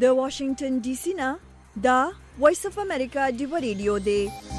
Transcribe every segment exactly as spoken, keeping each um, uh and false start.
د واشنگټن ډي سي نه دا وایس اف امریکا ډیو ریډیو دی.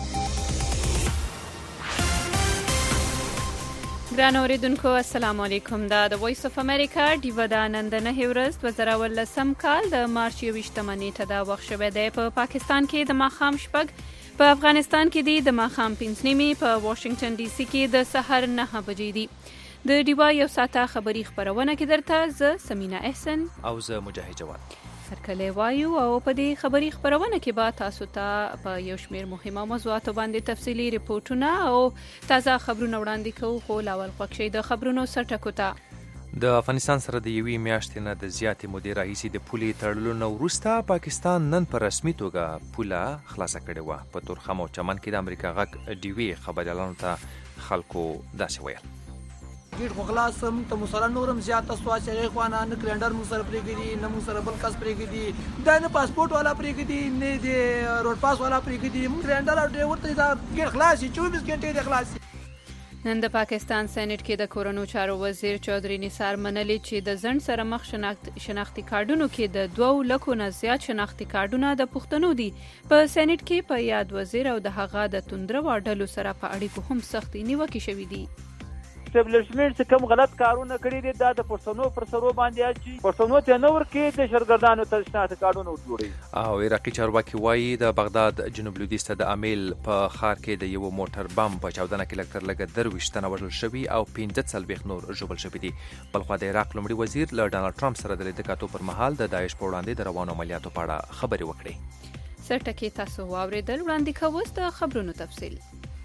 ګران اوریدونکو السلام علیکم. دا د وایس اف امریکا ډیو دا نن د نهه ورځ دوه زره ولسم کال د مارچ یوویشتمه نیټه دا وخت شوی دی. په پا پاکستان کې د ماښام شپږ، په افغانستان کې دی د ماښام پنځه نیمې، په واشنگټن ډي سي کې د سحر نهه بجې دي. د ډیوا یو ساعته خبری خبرونه کې درته زه سمینا احسن او زه مجاهد جواد هرکلی وایو. او په دې خبری خبرونه کې به تاسو ته په یو شمیر مهمه موضوعاتو باندې تفصیلي ریپورتونه او تازه خبرونه وړاندې کوو. خو لاول خوښ شئ د خبرونو سرټکو ته. د افغانستان سره د یوې میاشتې نه د زیاتې مودې راهیسې د پولې تړلو نه وروسته پاکستان نن په رسمي توګه پوله خلاصه کړې وه. په تورخم او چمن کې د امریکا غږ ډیوې خبریالانو ته خلکو داسې ویل: ګیټ خو خلاص موږ ته مسله نورم زیاته سوه چې هغې خوا نه نه کلنډر موږ سره پرېږدي، نه موږ سره بل کس پرېږدي، دا نه پاسپورټ والا پرېږدي، نه د روډ پاس والا پرېږدي. موږ کلنډر او ډریور ته دا ګیټ خلاص شي، چوبیس ګنټې دی خلاص شي. نن د پاکستان سېنات کې د کورونو چارو وزیر چودھری نثار منلي چې د ځنډ سره مخ شناخت شناختي کارډونو کې د دوه لکو نه زیات شناختي کارډونه د پښتنو دي. په سېنات کې په یاد وزیر او د هغه د توندرو ډلو سره په اړیکو هم سختي نیوکې شوې دي. اسټابلیشمنټ چې کوم غلط کارونه کړي دي دا د پښتنو پر سرو باندې اچي، پښتنو ته نه ورکې د شرګردانو ته شناخته کارونه جوړي. او عراقي چارواکي وایي د بغداد جنوب لویدیځ ته د امیل په ښار کې د یو موټر بم په چاودنه کې لږ تر لږه درویشت تنه وژل شوي او پنځه څلوېښت نور ژوبل شوي دي. بلخوا د عراق لومړي وزیر له ډانلډ ټرمپ سره د لیده کاتو پر مهال د داعش په وړاندې د روانو عملیاتو په اړه خبرې وکړې. سرټکي تاسو واورېدل. وړاندې کوو اوس د خبرونو تفصیل.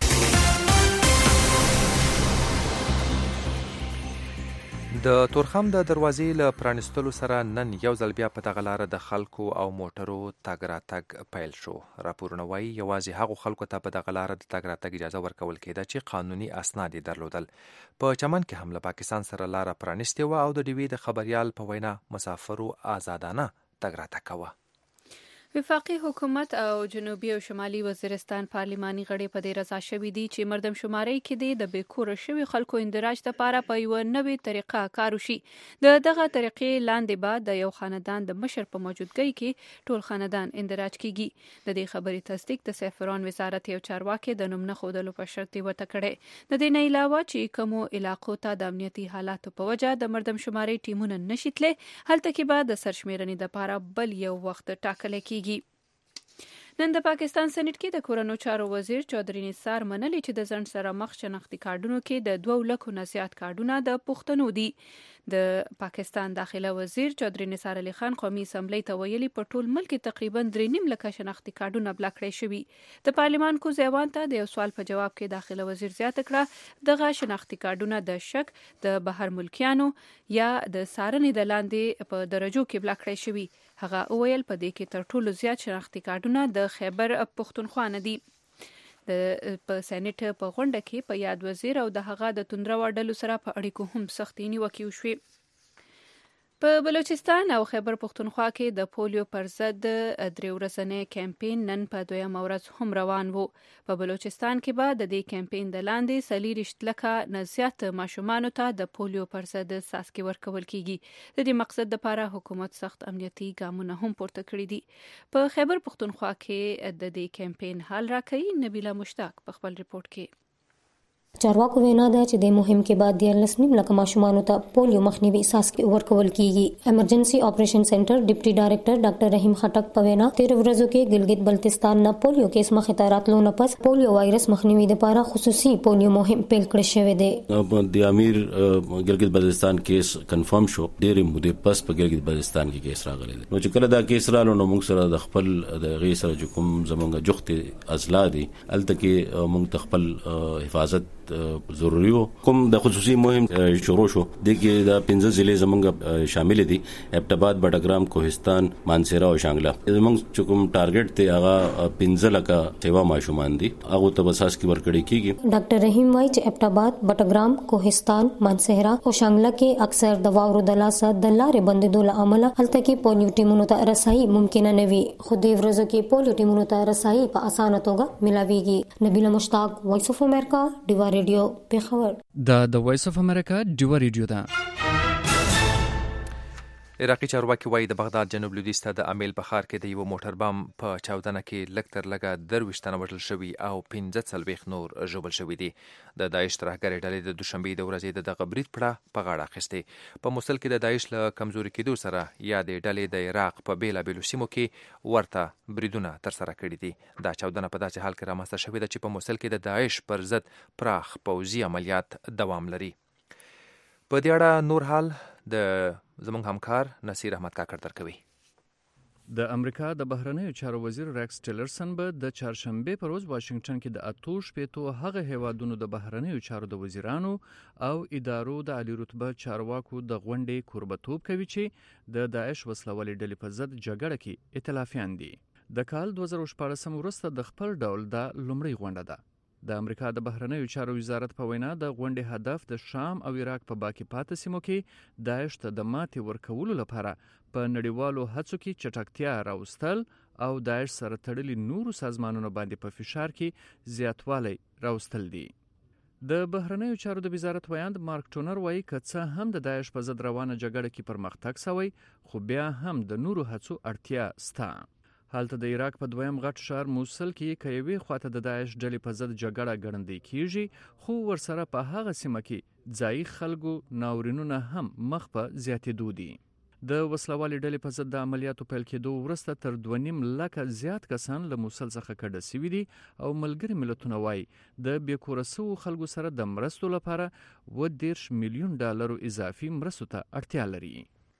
د تورخم د دروازې له پرانیستلو سره نن یو ځل بیا په دغه لاره د خلکو او موټرو تګ راتګ پیل شو. راپورونه وایي یوازې هغو خلکو ته په دغه لاره د تګ راتګ اجازه ورکول کېده چې قانوني اسناد یې درلودل. په چمن کې هم له پاکستان سره لاره پرانیستې وه او د ډیوې د خبریال په وینا مسافرو آزادانه تګ راتګ کوه. وفاقي حکومت او جنوبي او شمالي وزیرستان پارلماني غړي په دې رضا شوي دي چې مردم شماري کې دي د بیکوره شوي خلکو اندراج لپاره په یو نوې طریقه کار وشي. د دغه طریقې لاندې بعد د یو خاندان د مشر په موجودګۍ کې ټول خاندان اندراج کیږي. د دې خبرې تصدیق د سفران وزارت یو چارواکي د نوم نه ښودلو په شرط ورته کړی. د دې نه علاوه چې کومو علاقو ته د امنیتي حالاتو په وجه د مردم شماري ټیمونه نشي تللی، هلته کې به د سرشمیرنې لپاره بل یو وخت ټاکل کیږي. نن د پاکستان سېنات کې د کورونو چارو وزیر چودھری نثار منلي چې د ځنډ سره مخ شناختي کارډونو کې د دوه لکو نه زیات کارډونه د پښتنو دي. د پاکستان داخله وزیر چودھری نثار علي خان قومي اسمبلی ته ویلي په ټول ملک تقریبا درې نیم لکه شناختي کارډونه بلاک کړی شوي. د پارلمان کوز ایوان ته د یو سوال په جواب کې داخله وزیر زیاته کړه دغه شناختي کارډونه د شک د بهر ملکیانو یا د څارنې د لاندې په درجو کې بلاک کړی شوي. هغه وویل په دې کې تر ټولو زیات شناختي کارډونه د خیبر پښتونخوا نه دي. د په سېنات په غونډه کې په یاد وزیر او د هغه د توندرو ډلو سره په اړیکو هم سختي نیوکې وشوې. په بلوچستان او خیبر پښتونخوا کې د پولیو پر ضد درې ورځنی کمپاین نن په دویمه ورځ هم روان وو. په بلوچستان کې به د دې کمپاین د لاندې څلېرویشت لکه نه زیات ماشومانو ته د پولیو پر ضد څاڅکي ورکول کیږي. د دې مقصد لپاره حکومت سخت امنیتي ګامونه هم پورته کړي دي. په خیبر پښتونخوا کې د دې کمپاین حال راکوي نبیله مشتاق په خپل ریپورت کې. چارواکو وینا ده چې د مهم کې بعد دیارلس نیم لکه ماشومانو ته پولیو مخنیوي څاڅکي ورکول کیږي. ایمرجنسي اپریشن سنټر ډیپټي ډایریکټر ډاکټر رحیم خټک په وینا تیر ورځو کې ګلګت بلتستان نه پولیو کیس مخې ته راتلو نه پس پولیو وایرس مخنیوي لپاره خصوصي پولیو مهم پیل کړی شوی دی. د امیر ګلګت بلتستان کیس کنفرم شو ډېر مودې پس په ګلګت بلتستان کې کیس راغلی دی. نو چې کله دا کیس رالو نو موږ سره د خپل د غي سره چې کوم زمونږ جوخت ازلا دي الته کې موږ د خپل حفاظت ضروري کوم د خصوصي مهم شروع شو. دغه د پنځه ضلع زمونږ شامل دي: ابټ آباد، بټګرام، کوهستان، مانسهره او شانګله. زمونږ کوم ټارګټ ته هغه پنځه لکه سیوا ماشومان دي هغه ته بساس کی ورکړی کیږي. ډاکټر رحیم وايي چې ابټ آباد، بټګرام، کوهستان، مانسهره او شانګله کې اکثر د واورو د لاسه د لارې بندیدو له امله هلته کې پولیو ټیمونو ته رسایي ممکن نه وي. خو د ورځو کې پولیو ټیمونو ته رسایي په اسانه توګه ملاويږي. نبیله مشتاق، وایس اف امریکا، ډیوا ریډیو، پیښور. دا د وایس اف امریکا ډیوا ریډیو ده. عراقي چارواکي وایي د بغداد جنوب لویدیځ ته د امیل په ښار کې د یوه موټر بم په چاودنه کې لږ تر لږه درویشت تنه وژل شوي او پنځه څلوېښت نور ژوبل شوي دي. د داعش ترهګرې ډلې د دوشنبې د ورځې د دغه برید پړه په غاړه اخیستې. په موصل کې د داعش له کمزوري کېدو سره یا د ډلې د عراق په بېلابېلو سیمو کې ورته بریدونه ترسره کړي دي. دا چاودنه په داسې حال کې رامنځته شوې ده چې په موصل کې د داعش پر ضد پراخ پوځي عملیات دوام لري. په دې اړه نور حال د زموږ همکار نصیر احمد کاکړ درکوي. د امریکا د بهرنیو چارو وزیر ریکس ټیلرسن به د چهارشنبه پر ورځ واشنگټن کې د اتو شپېتو هغه هیوادونو د بهرنیو چارو د وزیرانو او ادارو د عالی رتبه چارواکو د غونډې کوربتوب کوي چې د داعش وسلوالې ډلې په ضد جګړه کې ائتلافیان دي. د کال دوه زره شپاړسم وروسته د خپل ډول د لومړۍ غونډه ده. د امریکا د بهرنیو چارو وزارت په وینا د غونډې هدف د شام او عراق په باقي پاتې سیمو کې داعش ته د ماتې ورکولو لپاره په نړیوالو هڅو کې چټکتیا راوستل او داعش سره تړلي نورو سازمانونو باندې په فشار کې زیاتوالی راوستل دي. د بهرنیو چارو د وزارت ویاند مارک ټونر وایي که څه هم د داعش په ضد روانه جګړه کې پرمختګ شوی خو بیا هم د نورو هڅو اړتیا سته. حالته د عراق په دویم غټ ښار موصل کې که یوې خواته د داعش ډلې په ضد جګړه ګړندۍ کیږي خو ورسره په هغه سیمه کې ځایي خلکو ناورینونه هم مخ په زیاتېدو دي. د وسلوالې ډلې په ضد د عملیاتو پیل کېدو وروسته تر دوه نیم لکه زیات کسان له موصل څخه کډه سوي دي او ملګري ملتونه وایي د بې کوره سوو خلکو سره د مرستو لپاره اووه دېرش میلیون ډالرو اضافي مرستو ته اړتیا لري.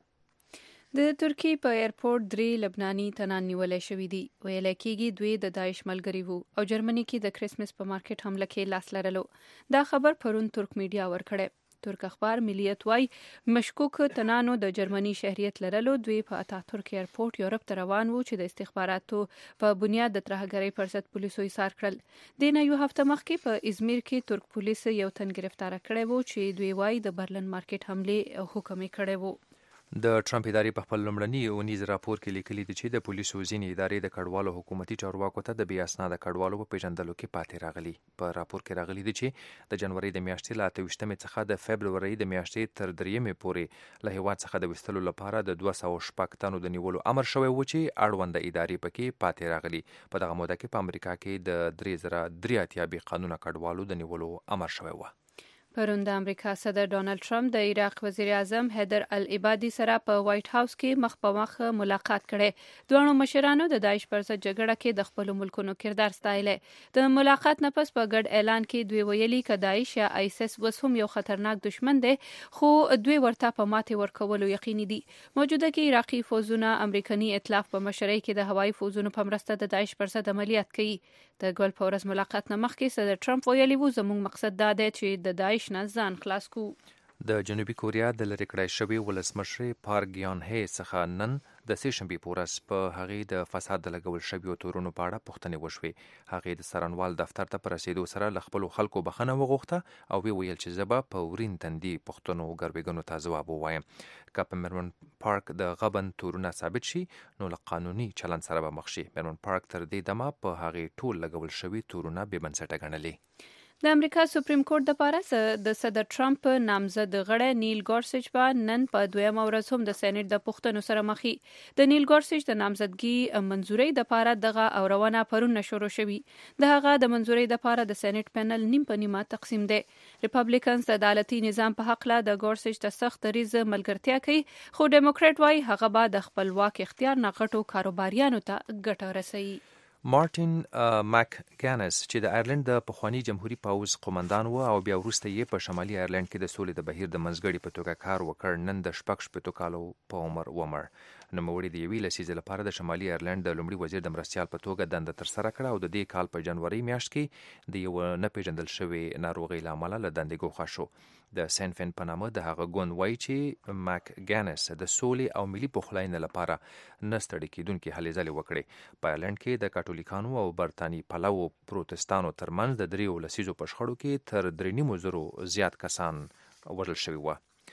د ترکیې په ایرپورټ درې لبناني تنان نیولای شوي دي. ویلی کېږي دوی د داعش ملګري وو او جرمني کې د کرسمس په مارکیټ حمله کې لاس لرلو. دا خبر پرون ترک میډیا ورکړی. ترک اخبار ملیت وای مشکوک تنانو د جرمني شهریت لرلو. دوی په اتاتورک ایرپورټ یورپ ته روان وو چې د استخباراتو په بنیاد د ترهګرۍ پر ضد پولیسو ایثار کړل. د نه یو هفته مخکې په ازمیر کې ترک پولیس یو تن گرفتار کړی وو چې دوی وای د برلن مارکیټ حمله حکم کړی وو. د ټرمپ ادارې په خپل لومړني اونیز راپور کې لیکلي دي چې د پولیسو ځینې ادارې د کډوالو حکومتي چارواکو ته د بې اسناده کډوالو په پیژندلو کې پاتې راغلي. په راپور کې راغلي دي چې د جنوري د میاشتې له اته ویشتمې څخه د فبرورۍ د میاشتې تر دریمې پورې له هیواد څخه د ویستلو لپاره د دوه سوه شپږ تنو د نیولو امر شوی و چې اړونده ادارې پکې پاتې راغلي. په دغه موده کې په امریکا کې د درې زره درې اتیا بې قانونه کډوالو د نیولو امر شوی و. پرون د امریکا صدر ډونالد ټرمپ د عراق وزیر اعظم حیدر العبادي سره په وایټ هاوس کې مخ په مخ ملاقات کړي. دوه مشرانو د داعش پر ضد جګړه کې د خپل ملکونو کردار ستایلی. د ملاقات نه پس په ګډ اعلان کې دوی ویلي چې داعش یا آیسس اوس هم یو خطرناک دشمن دی خو دوی ورته په ماتې ورکولو یقیني دي. موجوده کې عراقي فوزونه امریکایي ائتلاف په مشرۍ کې د هوایي فوزونو په مرسته د داعش پر ضد عملیات کوي. د ګل په ورځ ملاقات نه مخکې صدر ټرمپ ویلي وو زموږ مقصد دا دی چې د داعش نه ځان خلاص کو. د جنوبي کوریا د لرې کړای شوي ولسمشرې پارک ګیان هې څخه نن د سې شنبې په ورځ په هغې د فساد د لګول شویو تورونو په اړه پوښتنې وشوې. هغې د څارنوال دفتر ته په رسېدو سره له خپلو خلکو بخښنه وغوښته او ویې ویل چې زه به په ورین تندي پوښتنو ګربېږنو ته ځواب ووایم. که په میرمن پارک د غبن تورونه ثابت شي نو له قانوني چلند سره به مخ شي. میرمن پارک تر دې دمه په هغې ټول لګول شوي تورونه بې بنسټه ګڼلې. د امریکا سپریم کورټ د پاره د صدر ټرمپ نامزد غړی نیل ګورسچ به نن په دویمه ورځ هم د سېنات د پوښتنو سره مخي. د نیل ګورسچ د نامزدګي منځورۍ د پاره دغه اورونه پرون شروع شوي. د هغه د منځورۍ د پاره د سېنات پینل نیم په نیمه تقسیم دی. ریپبلیکنز د عدالتي نظام په حق له د ګورسچ د سخت دریز ملګرتیا کوي خو ډیموکرات وايي هغه به د خپل واک اختیار نه غټو کاروباریانو ته ګټه رسوي. مارټین ماک ګانس چې د ایرلند د پخوانی جمهوریت پوځ قومندان و او بیا وروسته یې په شمالي ایرلند کې د سولې د بهیر د منځګړي په توګه کار وکړ نن د شپږ شپېتو کالو په عمر ومړ. نوموړي د یوې لسیزې لپاره د شمالي ایرلند د لومړي وزیر د مرستیال په توګه دنده ترسره کړه او د دې کال په جنوري میاشت کې د یو نه پیژندل شوی ناروغۍ له امله له دندې ګوښه شو. د سینفن په نامه د هغه ګوند وایي چې ماک ګانس د سولې او ملي پخلاینې لپاره نه ستړي کېدونکې هلې ځلې وکړې. په ایرلند کې د کاتولیکانو او برتاني پلوو پروتستانو ترمنځ د دریو لسیزو په شخړو کې تر درې نیمو زرو زیات کسان وژل شوي وو.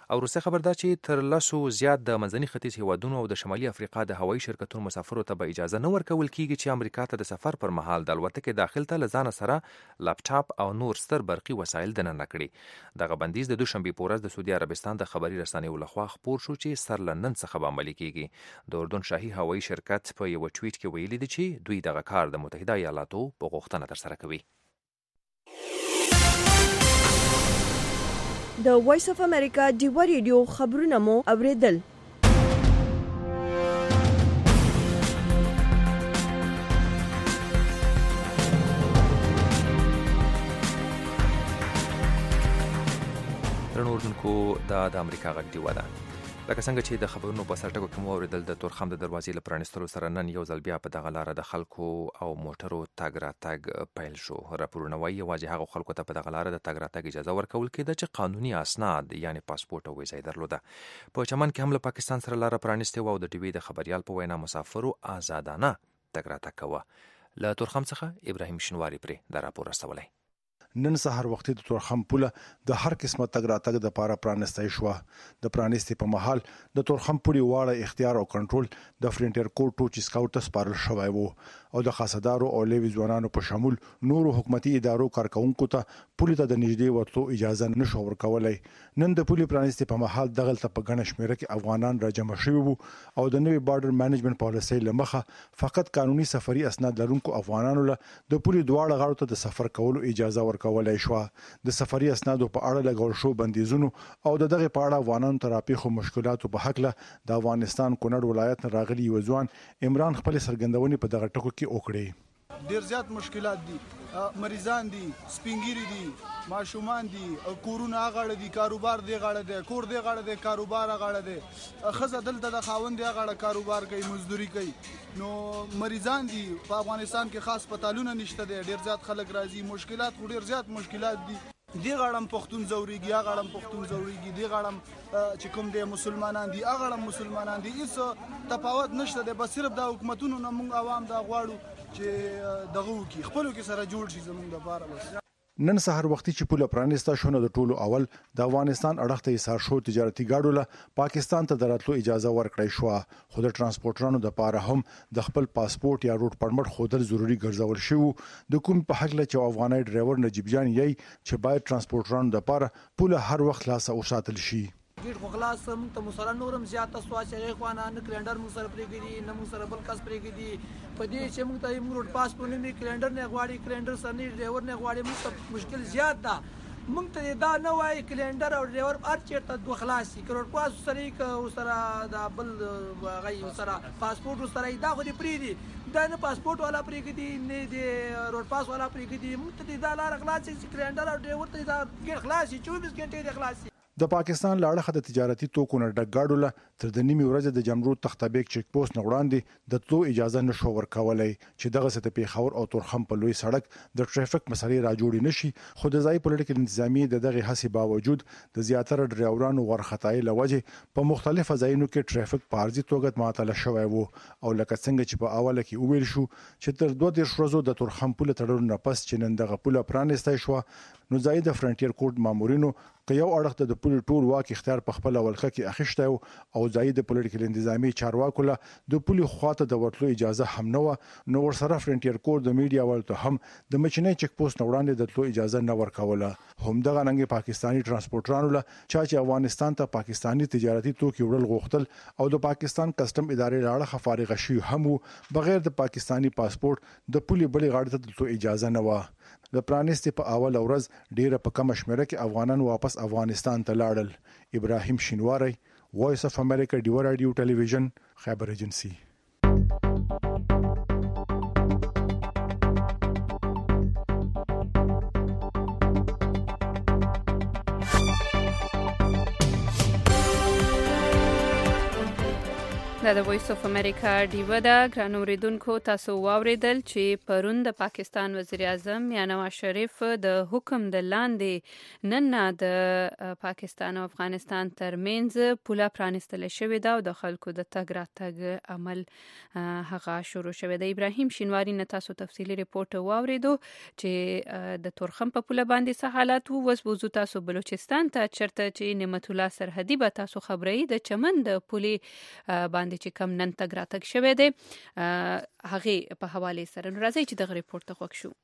او روسي خبر دا چې تر لسو زیات د منځني ختیځ هیوادونو او د شمالي افریقا د هوایي شرکتونو مسافرو ته به اجازه نه ورکول کیږي چې امریکا ته د سفر پر مهال د الوتکې داخل ته له ځانه سره لپټاپ او نور ستر برقي وسایل دننه کړي. دغه بندیز د دوشنبې په ورځ د سعودي عربستان د خبري رسنیو لخوا خپور شو چې سر لندن څخه به عملي کیږي. د اردن شاهي هوایي شرکت په یو ټویټ کې ویلي دی چې دوی دغه کار د متحده ایالاتو په غوښتنه ترسره کوي. د وایس اف امریکا ډیوا ریډیو خبرونه مو اوریدل. رنوردونکو دا د امریکا غږ ډیوا ده. لکه څنګه چې د خبرونو په سر ټکو کې مو اوریدل د تورخم د دروازې له پرانیستلو سره نن یو ځل بیا په دغه لاره د خلکو او موټرو تګ راتګ پیل شو. راپورونه وایي یوازې هغو خلکو ته په دغه لاره د تګ راتګ اجازه ورکول کېده چې قانوني اسناد یعنی پاسپورت او ویزه یې درلوده. په چمن کې هم له پاکستان سره لاره پرانیستې وه او د ډیوې د خبریال په وینا مسافرو آزادانه تګ راتګ کوه. له تورخم څخه ابراهیم شینواری پرې دا راپور رسولی. نن سهار وختي د تورخم پوله د هر قسمه تګ راتګ د پاره پرانستای شو. د پرانستې په محل د تورخم پولی واړه اختیار او کنټرول د فرنټیر کوډ ټو چې سکاوټ ته سپارل شوی وو او د خاصدارو او لوی ځوانانو په شمول نورو حکومتي ادارو کارکونکو ته پولی ته د نږدې ورتلو اجازه نشو ورکولای. نن د پولی پرانستې په محل دغه ته په غنښ شمیره کې افغانان راجمع شوي وو او د نوې بارډر مانجمنت پالیسي لمخه فقط قانوني سفري اسناد لرونکو افغانانو له د پولی دواړه غاړو ته د سفر کولو اجازه ورکولای شو. د سفري اسنادو په اړه لګول شو بندیزونو او د دغه په اړه افغانانو ته راپېښو مشکلاتو په حق له د افغانستان کونړ ولایت نه راغلي یو ځوان عمران خپل سرګندونې په دغه ټکو کې وکړي. ډیر زیات مشکلات دي، مریضان دي، سپینګيري دي، ماشومان دي، کورونه غاړه دي، کاروبار دی غاړه دی، کور دی غاړه دی، کاروبار غاړه دی، خزه دلته د خاوند دی غاړه کاروبار کوي، مزدوري کوي. نو مریضان دي په افغانستان کې خاص پتالونه نشته دي، ډیر زیات خلک راځي، مشکلات خو ډیر زیات مشکلات دي. دی غاړم پښتون زوريږي، هغه غاړم پښتون زوريږي، دی غاړم چې کوم دی مسلمانان دي، هغه غاړم مسلمانان دي. هیڅ تفاوت نشته دی، بس صرف د حکومتونو نه موږ عوام دا غواړو چې دغه وکي خپلو کې سره جوړ شي زموږ لپاره. بس نن سهار وختي چې پوله پرانسته شونه د ټولو اول د افغانستان اړخ ته ایثار شو تجارتي ګاډو له پاکستان ته دراتلو اجازه ورکړی شو. خو د ترانسپورټرانو د پاره هم د خپل پاسپورت یا روټ پرمټ خودل ضروری ګرځول شو. د کوم په حق له چې افغاني ډرایور نجیب جان یې چې باید ترانسپورټرانو د پاره پوله هر وخت خلاص او ساتل شي. ګیټ خو خلاص موږ ته مسله نورم زیاته سوا چې خوانه نه کلندر موږ سره پرېږدي نه موږ سره بل کس پرېږدي. په دې چې موږ ته موږ روټ پاس په نوم کلندر نه غواړي، کلندر سره نه ډرایور نه غواړي، موږ ته مشکل زیات ده. موږ ته دا نه وایي کلندر او ډرایور هر چېرته دوه خلاص شي، روټ پاس سره یې سره دا بل هغه سره پاسپورټ سره دا خو دې پرېږدي، دا نه پاسپورټ والا پرېږدي نه د روټ پاس والا پرېږدي. موږ ته دا لاره خلاص شي چې کلندر او ډرایور ته دا ګیټ خلاص شي، چوبیس ګنټې دې خلاص شي. د پاکستان لاړه د تجارتي توکو نه ډک گاډو له تر د نیمه ورځې د جمرود تختابیک چیک پوسټ نه وړاندې د تلو اجازه نشو ورکولای چې دغه ست پیښور او تورخم په لوی سړک د ټریفیک مسلې را جوړې نشي. خو د ځای پولیټیکل انتظامی د دغه هڅې باوجود د زیاتره ډرایورانو ورخطای لوجه په مختلفو ځایونو کې ټریفیک په ارزي توګه معطل شوی وو او لکه څنګه چې په اوله کې وویل شو چې تر دوه دیرش ورځو د تورخم پوله تړلو نه پس چې نن دغه پوله پرانستای شو، نو ځای د فرنټیر کوډ مامورینو که یو اړخ د پولی ټول واک اختیار په خپل ولخه کې اخیشته او ځای د پولیټیکل انتظامی چارواکو له د پولی خواته د ورتلو اجازه هم نه و، نو ورسره فرنټیر کوډ د میډیا ولته هم د مچنې چک پوسټ وړاندې د تلو اجازه نه ورکوله. هم دغه ننګ پاکستانی ترانسپورټرانو له چا چې افغانستان ته پاکستانی تجارتي توکي وړل غوښتل او د پاکستان کسٹم ادارې لاړه فارغ شي هم بغیر د پاکستانی پاسپورت د پولی بلې غاړې ته د تلو اجازه نه و. د پرانستې په اول ورځ ډیره په کم شمیره کې افغانان واپس افغانستان ته لاړل. ابراهیم شینواری، وایس اف امریکا ډیوا رادیو ټلویزیون، خیبر ایجنسی. د دا د وایس اف امریکا ډیوه ده. ګرانو اوریدونکو تاسو واوریدل چې پرون د پاکستان وزیر اعظم یا نواز شریف د حکم د لاندې نن د پاکستان او افغانستان ترمنځ پوله پرانستل شوې ده او د خلکو د تګ راتګ عمل هغه شروع شوی دی. ابراهیم شینواری نه تاسو تفصیلی ریپورت واوریدو چې د تورخم په پوله باندې څه حالات وو. وس بوزو تاسو بلوچستان ته چرته چې نعمت الله سرحدي به تاسو خبرې د چمن د پولې باندې چې کم نن تګ راتګ شوی دی هغه په حواله سره راځي چې د ریپورت ته وښو شو.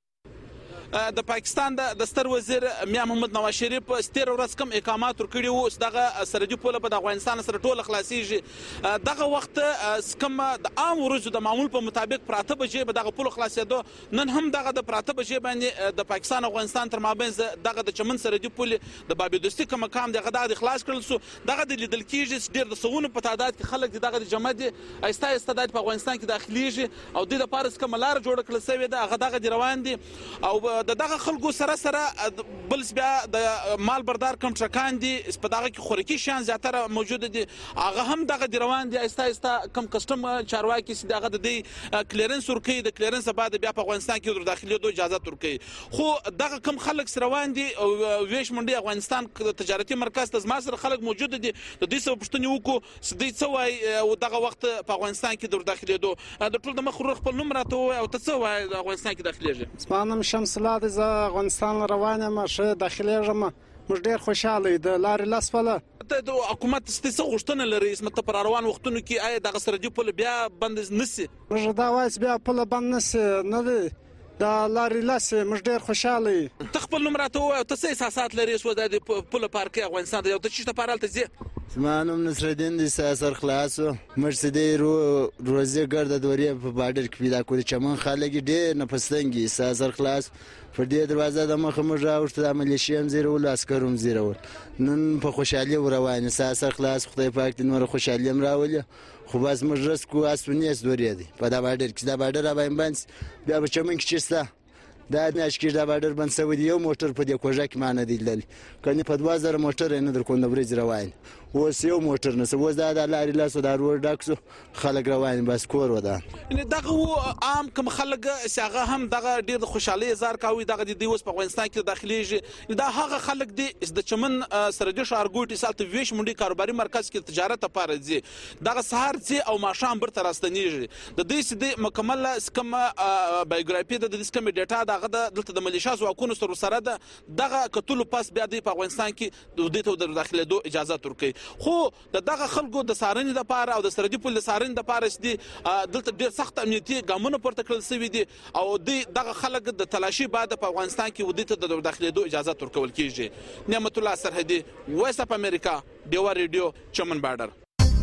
د پاکستان د ستر وزیر میا محمد نواز شریف ستیر ورځ کم اقامات ورکړي وو دغه سرحدي پوله په افغانستان سره ټول خلاصيږي. دغه وخت کم د عام ورځو د معمول په مطابق پراته بجې به دغه پوله خلاصېدو. نن هم دغه د پراته بجې باندې د پاکستان او افغانستان تر مابین دغه د چمن سرحدي پوله د بابي دوستي کوم مقام دغه د خلاص کړل سو. دغه د لیدل کېږي ډېر د سونو په تعداد کې خلک دغه د جمع دي ایستا استعداد په افغانستان کې داخليږي او د لپاره کوم لار جوړ کړل سوی ده هغه دغه روان دي او د دغه خلکو سره سره بل بیا د مال بردار کم ټرکان دي په دغه کې خوراکي شان زیاتره موجود دي هغه هم دغه دی روان دي ایستا ایستا کم کسټم چارواکي چې دغه د دی کلیرنس ورکي د کلیرنس بعد بیا په افغانستان کې در داخلي دوه اجازه ورکي. خو دغه کم خلک سره روان دي او ویش منډي افغانستان تجارتي مرکز ته زما سره خلک موجود دي د دې څه پښتني وکړو چې دوی څه وای او دغه وخت په افغانستان کې در داخلي دوه د ټول د مخ خپل نوم راته او ته څه وای د افغانستان کې داخليږي. اسمانم شمس الله د افغانستان روانه مشه داخليږم موږ ډیر خوشاله د لارې لاسفله ته د حکومت ستاسو غوښتنه لري اسمت پر روان وختونو کې آیا دغه سرحدي پوله بیا بند نسی موږ دا وایس بیا پوله بند نسی نه دی دا لارې لاسه موږ ډیر خوشاله تخپل نوم راته او ته احساسات لري سو د پوله پارک افغانستان یو ته چې ته پارالته زی زمانم نصرالدین د سر خلاصو مرسدی رو روزي ګرد دوري په بارډر کې پیدا کړی چمن خلک ډیر نه پسنګي سر خلاص په دې دروازه د مخه مو راوړت د ملیشیم زیرول عسکروم زیرول نن په خوشحالي روانه سر خلاص خدای پاک دې نور خوشحالي راولي خو بس موږ رسکو اسونیس دوري دي په دا بارډر کې دا بارډر باندې بنس بیا به چمن کې چسته دا نشکیر دا بارډر بند سوي یو موټر په دې کوژه کې معنی دیدل کني په دوه زره موټر نه در کوم برج روان اوس یو موټر نه اوس دا د لارې لاسو دا روډ ډاکسو خلک روان بس کور ودان ان دغه عام کوم خلک ساغه هم دغه ډیر خوشحالي زار کوي دغه د اوس په افغانستان کې داخليږي دا هغه خلک دي د چمن سرحدي شارګوټي سالت ویش منډي کاروباري مرکز کې تجارت لپاره دي دغه سهار دي او ماشام برته راستنیږي د دې سده مکمل سکم بایوګرافي د دې سکم ډیټا دغه دلته د ملیشیا ځواکونو سره سره دغه کتلو پاس بیا د افغانستان کې د دې ته د داخله دو اجازه ورکړي. خو د دغه خلکو د سارنې لپاره او د سرحدي پول د سارنې لپاره چې دلته ډېر سخت امنیتي ګامونه پورته کړل شوي دي او دغه خلک د تلاشي بعد په افغانستان کې ودې ته د داخلېدو اجازه ورکول کیږي. نعمت الله سرحدي وایس اف امریکا ډیوا ریډیو چمن بارډر.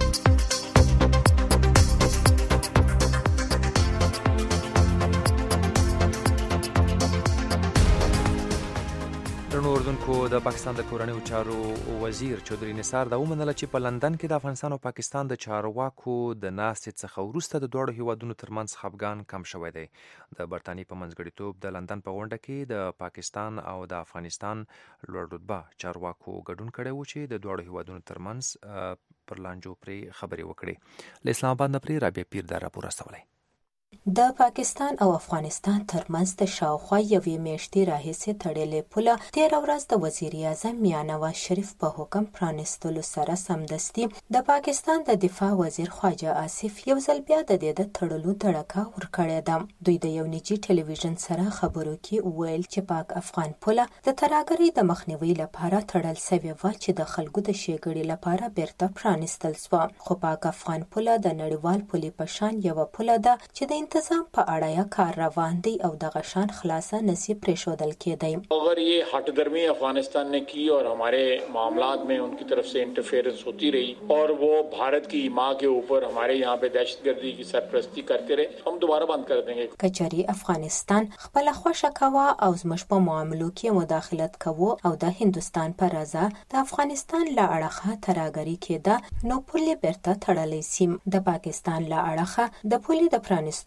درنو اردوونکو د پاکستان د کورنیو چارو وزیر چودري نثار دا ومنله چې په لندن کې د افغانستان او پاکستان د چارواکو د ناستې څخه وروسته د دوړو هیوادونو ترمنځ خفګان کم شوی دی. د برتانیې په منځګړیتوب د لندن په غونډه کې د پاکستان او د افغانستان لوړ رتبه چارواکو ګډون کړی و چې د دوړو هیوادونو ترمنځ پر لانجو پرې خبرې وکړي. له اسلام آباد نه پرې رابعه پیر دا راپور استولی. د پاکستان او افغانستان ترمنځ د شاوخوا یوې میاشتې راهیسې تړلې پوله تېره ورځ د وزیر اعظم میا نواز شریف په حکم پرانستلو سره سمدستي د پاکستان د دفاع وزیر خواجه آصف یو ځل بیا د دې د تړلو دړکه ورکړې ده. دوی د یو نجي ټلویزیون سره خبرو کې وویل چې پاک افغان پوله د ترهګرۍ د مخنیوي لپاره تړل سوې وه چې د خلکو د ښېګړې لپاره بیرته پرانستل سوه. خو پاک افغان پوله د نړیوال پولې په شان یوه پوله ده چې د انتظام په اړه یا کار روان دی او د غشان خلاصه نصیب پریښودل کېدی. اگر یہ ہٹ درمی افغانستان نے کی اور ہمارے معاملات میں ان کی طرف سے انٹرفیئرنس ہوتی رہی اور وہ بھارت کی ماں کے اوپر ہمارے یہاں پہ دہشت گردی کی سرپرستی کرتے رہے ہم دوبارہ بند کر دیں گے. کچری افغانستان خپل خوښه کوه او زموږ په معاملو کې مداخلت کوو او د هندستان په رضا د افغانستان له اړخه ترهګري کېده نو پولې بیرته تړلی سیم. د پاکستان له اړخه د پولې د پرانستلو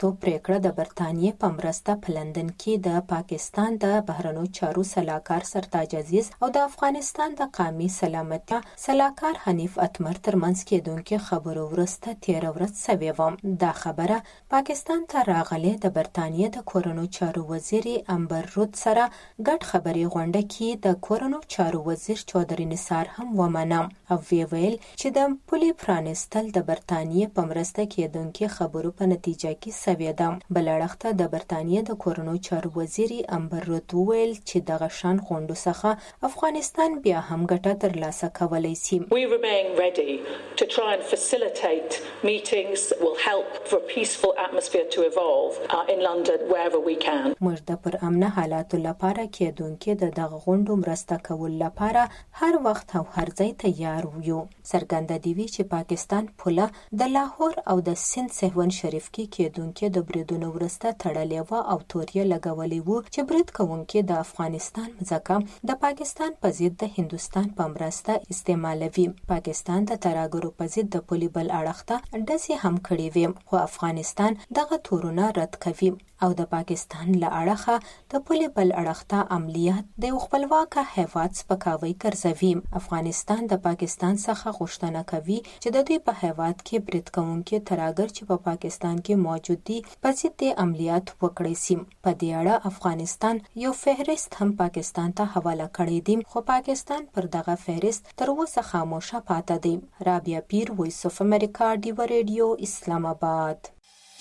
اخیستو پریکړه د برتانیې په مرسته په لندن کې د پاکستان د بهرنیو چارو سلاکار سرتاج عزیز او د افغانستان د قومي سلامتیا سلاکار حنیف اتمر ترمنځ کېدونکې خبرو وروسته تېره ورځ شوې وه. دا خبره پاکستان ته راغلې د برتانیې د کورنیو چارو وزیر امبر رود سره ګډ خبري غونډه کې د کورنیو چارو وزیر چودري نثار هم ومنه او وی ویل چې د پولي پرانستل د برتانیې په مرسته کېدونکې خبرو په نتیجه کې شوې ده. بل اړخ د برتانیې د کورنیو چارو وزیر امبر رود ویل چې دغه شان غونډو څخه افغانستان بیا هم ګټه ترلاسه کولی شي. We remain ready to try and facilitate meetings that will help for a peaceful atmosphere to evolve uh, in London wherever we can. موږ د پر امن حالاتو لپاره کېدونکې د دغه غونډو مرسته کول لپاره هر وخت او هر ځای تیار یو. څرګنده دی وی چې پاکستان پوله د لاهور او د سند سهون شریف کې کېدونکې د بریدونو ورسته تړلې و او توريه لګولې وو چې برید کوونکې د افغانستان ځکه د پاکستان په ضد د هندستان په مرسته استعمالوي. پاکستان د تراګرو په ضد د پولي بل اړخ ته ډزې هم کړې وي خو افغانستان دغه تورونه رد کوي او د پاکستان له اړخه د پولي بل اړخ ته عملیات د خپلواکه هیواد سپکاوی ګرځوي. افغانستان د پاکستان څخه غوښتنه کوي چې د دوی په هیواد کې برید کوونکي تراګر چې په پاکستان کې موجود دي په ضد عملیات وکړي سي. په دې اړه افغانستان یو فهرست هم پاکستان ته حواله کړی دی خو پاکستان پر دغه فهرست تر اوسه خاموشه پاتې دی. رابعه پیر، وایس اف امریکا، ډیو ریډیو، اسلام آباد.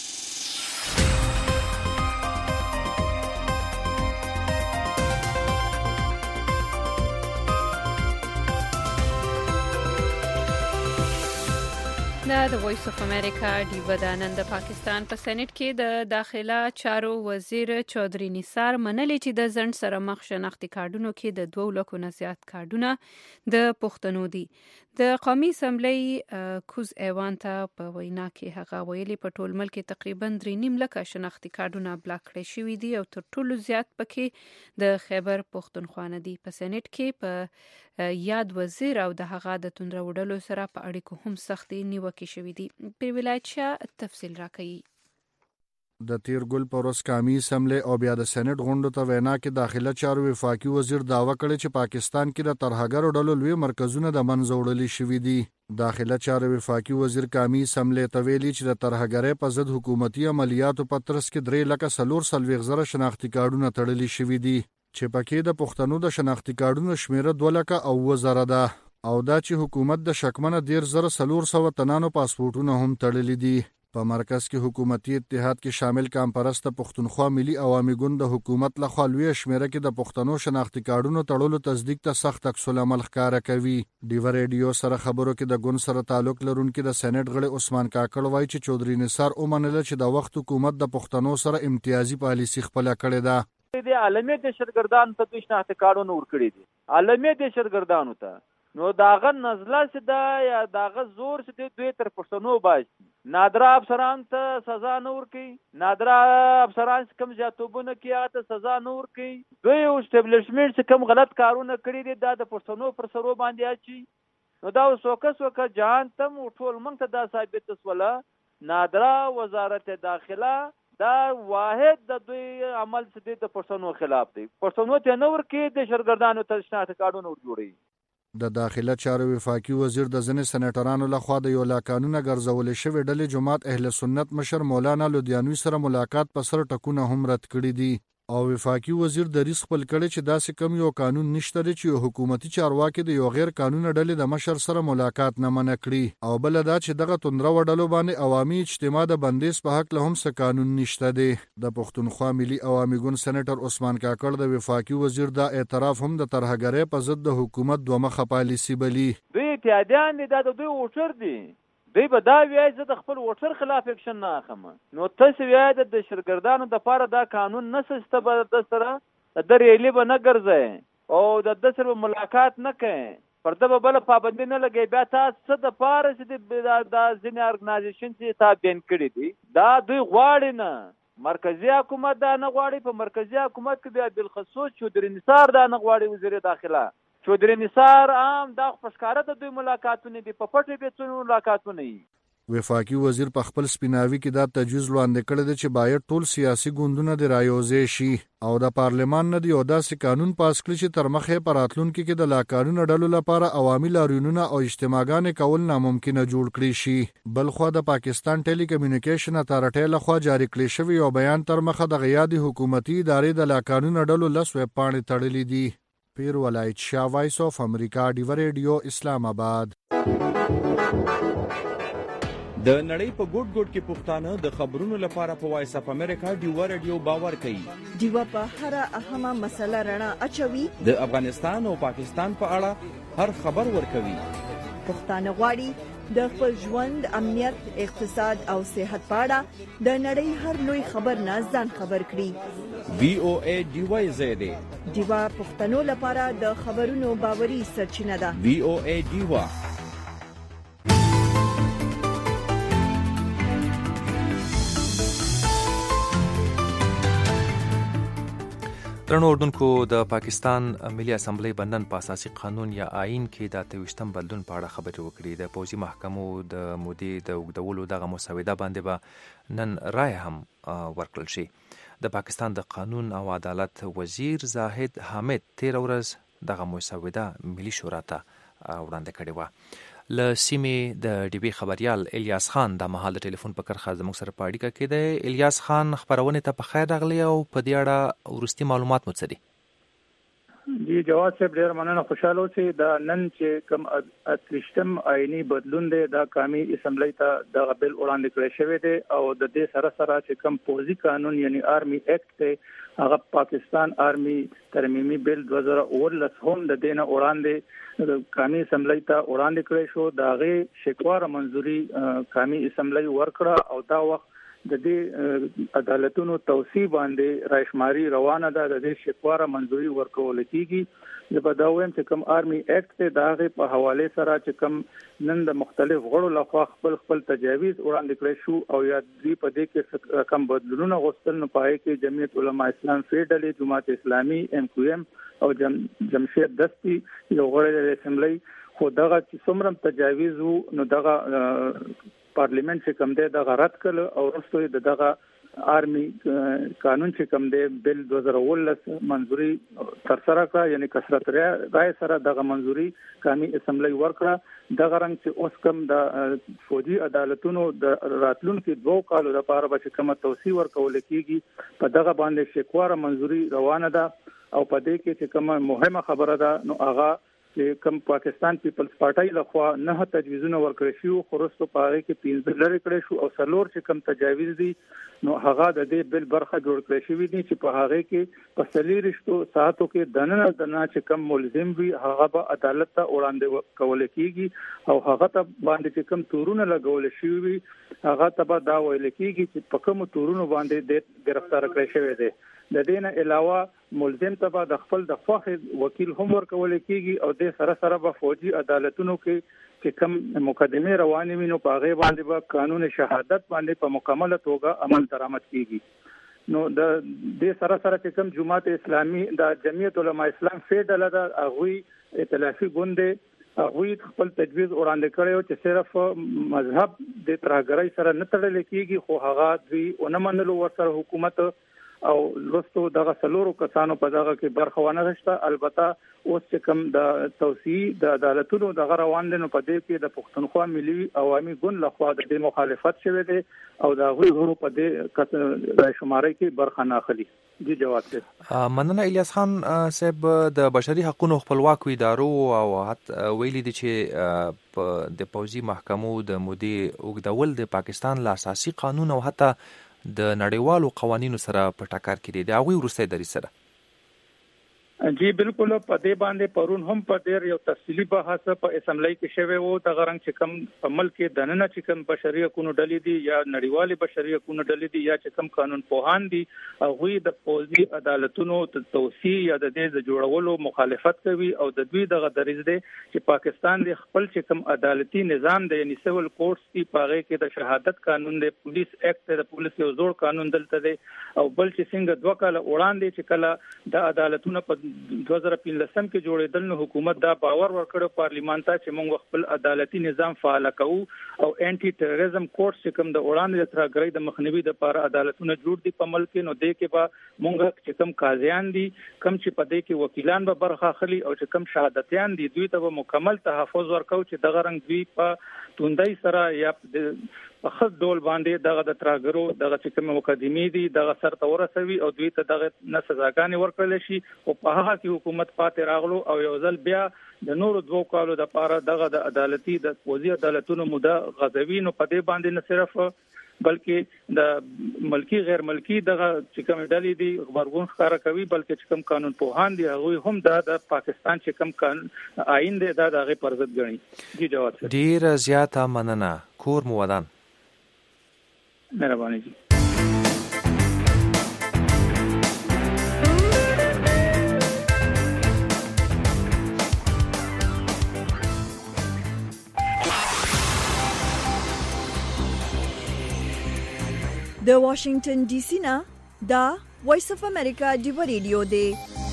دا د وایس اف امریکا ډیو ده. نن د پاکستان په سېنات کې د داخله چارو وزیر چودري نثار منلې چې د ځنډ سره مخ شناختي کارډونو کې د دوه لکو نه زیات کارډونه د پښتنو دي. د قومي اسمبلی کوز ایوان ته په وینا کې هغه ویلي په ټول ملک کې تقریبا درې نیم لکه شناختي کارډونه بلاک کړي شوي دي او تر ټولو زیات پکې د خیبر پښتونخوا نه دي. په سېنات کې په یاد وزیر او د هغه د توندره وډلو سره په اړیکو هم سختي نیوکې شوي دي. په ولایت شاه تفصیل راکوي. د تیر ګل پر ورځ قومي اسمبلی او بیا د سېنات غونډو ته وینا کې داخله چارو وفاقي وزیر داوا کړی چې پاکستان کې د ترهګرو ډلو لوی مرکزونه د منځه وړل شوي دي. داخله چارو وفاقي وزیر قومي اسمبلی ته ویلي چې د ترهګرۍ په ضد حکومتي عملیاتو په ترڅ کې درې لکه څلور څلوېښت زره شناختي کارډونه تړلي شوي دي چې پکې د پښتنو د شناختي کارډونو شمیره دوه لکه او اووه زره ده او دا چې حکومت د شکمنه دېرش زره څلور سوه تنانو پاسپورټونه هم تړلي دي. په مرکز کې حکومتي اتحاد کې شامل کام پرسته پښتونخوا ملي عوامي ګوند د حکومت لخوا لوی شمیره کې د پښتنو شناختي کارډونو تړلو تصدیق ته سخت عکس العمل ښکاره کوي. ډیو ریډیو سره خبرو کې د ګوند سره تعلق لرونکي د سېنات غړي عثمان کاکړ وایي چې چودري نثار ومنله چې د وخت حکومت د پښتنو سره امتیازي پالیسي خپله کړې ده. د عالمي دهشتګردانو ته دوی شناختي کارډونه ورکړي دي. عالمي دهشتګردانو ته نو داغه نزله سي دا یا داغه زور سي دوی تر پښتنو باسي. نادرا افسران ته سزا نه ورکي. نادرا افسران کوم زیاتوبونه کوي هغه ته سزا نه ورکي. دوی اسټابلیشمنټ څخه کوم غلط کارونه کړی دي دا د پښتنو پر سرو باندې اچي. نو دا وسوکس وک جهان تم ټول موږ ته دا ثابت وسوله. نادرا وزارت داخله دا واحد د دوی عمل څه د پښتنو خلاف دی. پښتنو ته نه ورکي د شرګردانو ته شناخت کارونه ورجوړي. د داخله چارو وفاقي وزیر د ځینې سېنیټرانو لخوا د یو لاکانونه ګرځولې شوې ډلې جماعت اهل سنت مشر مولانا لودیانوي سره ملاقات په سر ټکونه هم رد کړي دي او وفاقي وزیر د ریس خپل کړي چې داسې کم یو قانون نشته چې یو حکومتي چارواکي د یو غیر قانوني ډلې د مشر سره ملاقات نه منع کړي او بل دا چې دغه توندره وډلو باندې عوامي اجتماع د بندیز په حق له هم څه قانون نشته دی. د پښتونخوا ملي عوامي ګوند سېنیټر عثمان کاکړ د وفاقي وزیر دا اعتراف هم د ترهګرۍ په ضد د حکومت دوه مخه پالیسي بلی. دوی اتحادیان دي دا د دوی وټر دي. دوی به دا وایي چې د خپل وټر خلاف اکشن نه اخلم. نو تاسو وایي د دهشتګردانو د پاره دا قانون نه سسته به د سره د ریلی به نه ګرځي او د د سره ملاقات نه کوي. پر د بل پابندي نه لګي. بیا تاسو د پاره چې د ځینې ارګنایزیشن چې تا بین کړی دي دا دوی غواړي نه. مرکزی حکومت دا نه غواړي. په مرکزی حکومت کې بیا بالخصوص چودري نثار دا نه غواړي وزیر داخله. چودري نثار عام دا پښکاره د دوی ملاقاتونه دي په پټه به څو ملاقاتونه دي. وفاقي وزیر په خپل سپیناوي کې دا تجویز وړاندې کړی دی چې باید ټول سیاسي ګوندونه د رایوځای شي او د پارلمان نه دی او داسې قانون پاس کړي چې تر مخه په راتلونکي کې د لاکارونو ډلو لپاره عوامي لاریونونه او اجتماعګانې کول ناممکنه جوړ کړي شي. بل خو د پاکستان ټیلی کمیونیکیشن اتارټي لخوا جاری کړی شوی یو بیان تر مخه د غیادي حکومتي ادارې د لاکارونو ډلو لس ویب پاڼې تړلې دي. پیر ولایت شاه، وایس اف امریکا، ډیو ریډیو، اسلام آباد. د نړۍ په ګوټ ګوټ کې پښتانه د خبرونو لپاره په وایس اف امریکا ډیو ریډیو باور کوي. ډیو په هر اهمه مسله رڼا اچوي. د افغانستان او پاکستان په اړه هر خبر ورکوي. پښتانه غواړي د خپل ژوند، امنیت، اقتصاد او صحت په اړه د نړۍ هر لوی خبر نه ځان خبر کړي. وی او ای ډیو زیاده ډیو پښتنو لپاره د خبرونو باوري سرچینه ده. وی او ای ډیو. درنو اردوونکو، د پاکستان ملي اسمبلی بندن په اساسي قانون یا آئین کې د اته ویشتم بدلون په اړه خبرې وکړي. د پوځي محکمو د مودې د اوږدولو دغه مسوده باندې به نن رای هم ورکړل شي. د پاکستان د قانون او عدالت وزیر زاهد حامد تیر ورځ دغه مسوده ملي شورا ته وړاندې کړې وه. له سیمې د ډي بي خبريال الیاس خان د مهال د ټلیفون په کرخه زموږ سره په اړیکه کې دی. الیاس خان، خبرونه ته په خیر راغلی او په دې اړه وروستي معلومات مو څه دي؟ جی جواد صاحب، ډیر مننه. خوشاله اوسئ. د نن چې کوم اتلشتم آئینی بدلون دی دا قومي اسمبلی ته د بل وړاندې کړی شوی دی او د دې سره سره چې کوم پوځي قانون یعنی آرمی ایکټ دی هغه پاکستان آرمی ترمیمي بل دوه زره اوولس هم د دینه وړاندې قومي اسمبلی ته وړاندې کړی شو. دا غي شکواره منځوري قومي اسمبلی ورکړه او دا وخت د دې عدالتونو توسيع باندې راشماري روانه ده. د دې شکواره منځوري ورکول کیږي. د بداویم چې کوم آرمی ایکټ ته داغه په حواله سره چې کوم نن د مختلف غړو لخوا خپل خپل تجاویز وړاندې کړی شو او یا دې په دې کې کم بدلونونه غوښتل نه پای کې جمعیت علما اسلام فیډرالي جماعت اسلامي ام کیو ام او جم جمشید دستی یو غړی د اسمبلی خو دغه چې څومره تجاویز وو نو دغه پارلیمنت چې کوم دی دغه رد کړ او وروسته دغه آرمی قانون چې کوم دی بل دوه زره اوولس منځوري تر سره کړه، یعنی کثرت رای سره دغه منځوري قومي اسمبلی ورکړه. دغه رنګ چې اوس کوم د فوجي عدالتونو د راتلونکو دوه کالو لپاره به کومه توسيع ورکول کیږي په دغه باندې شکواره منځوري روانه ده او په دې کې چې کومه مهمه خبره ده نو هغه چې کوم پاکستان پیپلز پارټي لخوا نه تجویزونه ورکړل شو خو وروسته په هغه کې پنځه لري کړی شو او څلور چې کوم تجاویز دي نو هغه د دې بل برخه جوړ کړی شوی دي چې په هغه کې په سلیریشتو ساعتو کې دننه دنه چې کوم ملزم وي هغه به عدالت ته وړاندې کول کیږي او هغه ته باندې چې کوم تورونه لګول شي وي هغه ته به دا ویل کیږي چې په کوم تورونو باندې د گرفتار کړی شوی دی. د دې نه علاوه ملزم ته به د خپل د خوښ وکیل هم ورکول کیږي او د سره سره به فوجي عدالتونو کې چې کوم مقدمه روانې وي نو په هغه باندې به قانون شهادت باندې په مکمله توګه عمل درآمد کیږي. نو د دې سره سره چې کوم جماعت اسلامي د جمعیت علما اسلام فیډرال د هغه ائتلافي ګوند هغه خپل تجویز وړاندې کړی چې صرف مذهب د ترهګرۍ سره نه تړل کیږي خو هغه دوی ونمنلو ورسره حکومت او لوستو دغه سلورو کسانو په دغه کې برخه ونه غشته. البته اوس چې کوم د توسيع د عدالتونو دغه روان دي نو په دې کې د پښتونخوا ملي عوامي ګوند لخوا د دې مخالفت شوه دي او دا غوي غوړو په دې شمارې کې برخه نه اخلي. دي جواب ده. مننه الیاس خان صاحب. د بشري حقوقو خپلواکو ادارو او ویلي دي چې د پوځي محکمو د مودې اوږدول د پاکستان له اساسي قانون او حتی د نړیوالو قوانینو سره په ټکر کې دي. دا غوي ورسته درې سره جی بالکل په دې باندې پرون هم په ډیر یو تفصیلی بحث په اسمبلی کې شوی وو. د غرنګ چې کوم په ملک کې دننه چې کوم بشري حقوقو ډلې دي یا نړیوالي بشري حقوقو ډلې دي یا چې کوم قانون پوهان دي هغه د پوځي عدالتونو ته توسيع یا د دې د جوړولو مخالفت کوي او د دوی دغه دریځ دی چې پاکستان د خپل چې کوم عدالتي نظام دی یعنی سیول کورټس دی پاره کې د شهادت قانون دی، پولیس ایکټ د پولیس یو زوړ قانون دلته دی او بل چې څنګه دوه کاله وړاندې چې کله د عدالتونو په دوه زره پنځلسم کې جوړېدل نو حکومت دا باور ورکړ پارلیمان ته چې موږ خپل عدالتي نظام فعال کوو او انټي ټیرریزم کورټ چې کوم د وړاندې د ترهګرۍ د مخنیوي لپاره عدالتونه جوړ دي په ملک نو دې کې به موږ چې کوم قاضیان دي کوم چې په دې کې وکیلان به برخه اخلي او چې کوم شهادتيان دي دوی ته به مکمل تحفظ ورکو چې دغه رنګ دوی په توندۍ سره یا په خاص ډول باندې دغه د ترهګرو دغه چې کوم مقدمې دي دغه سر ته ورسوي او دوی ته دغه نه سزاګانې ورکړل شي او په هغه کې حکومت پاتې راغلو او یو ځل بیا د نورو دوه کالو د پاره دغه د عدالتي د پوزي عدالتونو موده غځوي نو په دې باندې نه صرف بلکې د ملکی غیر ملکی دغه چې کوم ډلې دي خبرګون ښکارا کوي بلکې چې کوم قانون پوهان دي هغه هم د پاکستان چې کوم قانون آئین دی دا دغه پرځد غني جی جواب ډیر زیاته مننه کور مو ودان مهرباني جی د واشنگټن ډي سي نه دا وایس اف امریکا دی ریډیو دی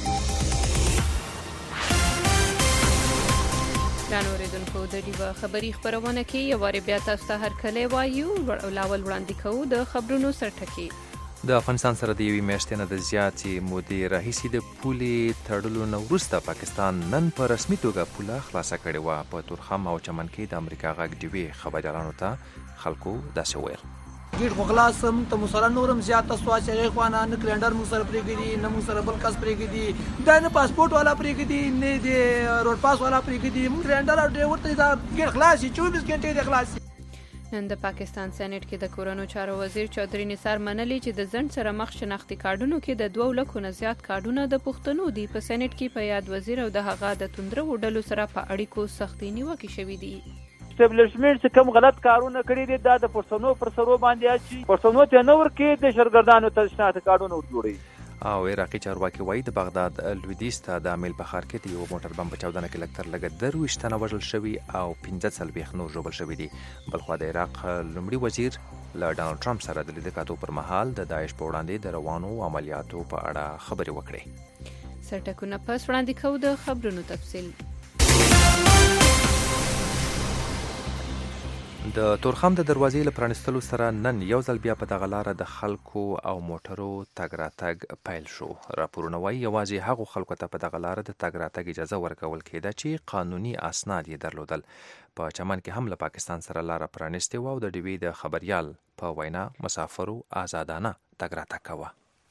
ګرانو اوریدونکو د ډیوه خبری خبرونه کې یو واری بیا تاسو ته هر کله وایو لاول وړاندې کوو د خبرونو سرټکی د افغانستان سره د یوې میاشتې نه د زیاتې مودې راهیسې د پولې تړلو نه وروسته پاکستان نن په رسمي توګه پوله خلاصه کړې وه. په تورخم او چمن کې د امریکا غږ ډیوې خبريالانو ته خلکو داسې وویل ګیټ خو خلاص موږ ته مسله نورم زیاته سوا چې هغې خوا نه نه کلنډر موږ سره پرېږدي نه موږ سره بل کس پرېږدي دا نه پاسپورټ والا پرېږدي نه د روډ پاس والا پرېږدي موږ کلنډر او ډرایور ته دا ګیټ خلاص شي چوبیس ګنټې دی خلاص شي. نن د پاکستان سېنات کې د کورونو چارو وزیر چودري نثار منلي چې د ځنډ سره مخ شناختي کارډونو کې د دوه لکو نه زیات کارډونه د پښتنو دي. په سېنات کې په یاد وزیر او د هغه د توندرو ډلو سره په اړیکو سختي نیوکې شوې دي. اسټابلیشمنټ چې کوم غلط کارونه کړي دي دا د پښتنو پر سرو باندې اچي پښتنو ته نو ورکې د شرګردانو ته شناخت کارونه جوړي. او عراقي چارواکي وایي د بغداد لویدیځ ته د امیل په ښار کې یو موټر بم په چاودنه کې لږ تر لږه درویشت تنه وژل شوي او پنځه څلوېښت نور ژوبل شوي دي. بلخوا د عراق لومړي وزیر له ډانلډ ټرمپ سره د لیدو کاتو پر مهال د داعش په وړاندې د روانو عملیاتو په اړه خبرې وکړې. سرټکونه پس وړاندې کوو د خبرونو تفصیل. د تورخم د دروازې له پرانستلو سره نن یو ځل بیا په دغه لاره د خلکو او موټرو تګ راتګ پیل شو. راپورونه وایي یوازې هغو خلکو ته په دغه لاره د تګ راتګ اجازه ورکول کېده چې قانوني اسناد یې درلودل. په چمن کې هم له پاکستان سره لاره پرانستې وه او د ډیوې د خبریال په وینا مسافرو آزادانه تګ راتګ کوه.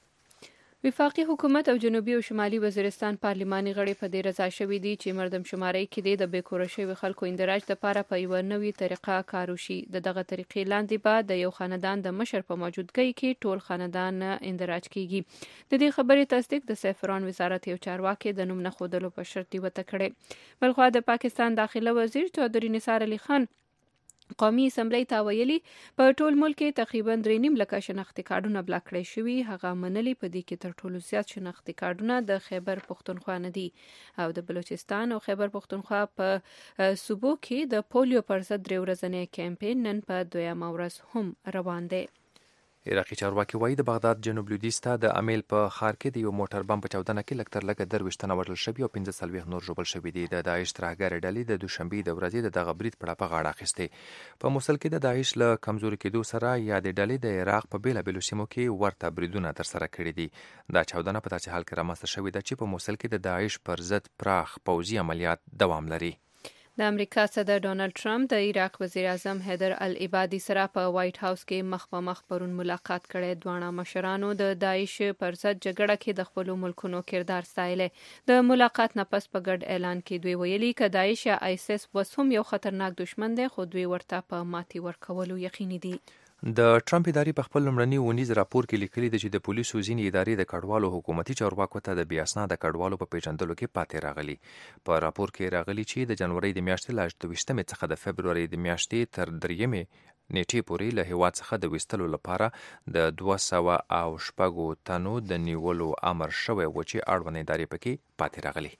وفاقي حکومت او جنوبي او شمالي وزیرستان پارلماني غړي په دې رضا شوي دي چې مردم شماري کې د بیکوره شوي خلکو اندراج لپاره په یوه نوې طریقه کار وشي. د دغه طریقې لاندې به د یو خاندان د مشر په موجودګۍ کې ټول خاندان اندراج کیږي. د دې خبرې تصدیق د سفران وزارت یو چارواکي د نوم نه ښودلو په شرط وته کړي. بلخوا د پاکستان داخله وزیر چودري نثار علي خان قومي اسمبلی ته ویلي په ټول ملک کې تقریبا درې نیم لکه شناختي کارډونه بلاک کړي شوي. هغه منلي په دې کې تر ټولو زیات شناختي کارډونه د خیبر پښتونخوا نه دي او د بلوچستان او خیبر پښتونخوا په صوبو کې د پولیو پر ضد درې ورځنی کمپاین نن په دویمه ورځ هم روان دی. عراقي چارواکي وایي د بغداد جنوب لویدیځ ته د امیل په ښار کې د یو موټر بم په چاودنه کې لږ تر لږه درویشت تنه وژل شوي او پنځه څلوېښت نور ژوبل شوي دي. د داعش ترهګرې ډلې د دوشنبې د ورځې د دغه برید په اړه غاړه اخیستې. په موصل کې د داعش له کمزوري کېدو سره یادې ډلې د عراق په بېلابېلو سیمو کې ورته بریدونه ترسره کړي دي. دا چاودنه په داسې حال کې رامنځته شوې ده چې په موصل کې د داعش پر ضد پراخ پوځي عملیات دوام لري. د امریکا صدر ډونالد ټرمپ د عراق وزیر اعظم حیدر العبادي سره په وایټ هاوس کې مخ په مخ پرون ملاقات کړی. دواړه مشرانو د داعش پر ضد جګړه کې د خپلو ملکونو کردار ستایلی. د ملاقات نه پس په ګډ اعلان کې دوی ویلي که داعش یا آیسس اوس هم یو خطرناک دشمن دی خو دوی ورته په ماتې ورکولو یقیني دي. د ټرمپ ادارې په خپل لومړني اونیز راپور کې لیکلي دي چې د پولیسو ځینې ادارې د کډوالو حکومتي چارواکو ته د بې اسناده کډوالو په پیژندلو کې پاتې راغلي. په راپور کې راغلي چې د جنوري د میاشتې له اته ویشتمې څخه د فبروري د میاشتې تر دریمې نیټې پورې له هیواد څخه د ویستلو لپاره د دوه سوه او شپږو تنو د نیولو امر شوی و چې اړوند ادارې پکې پاتې راغلي.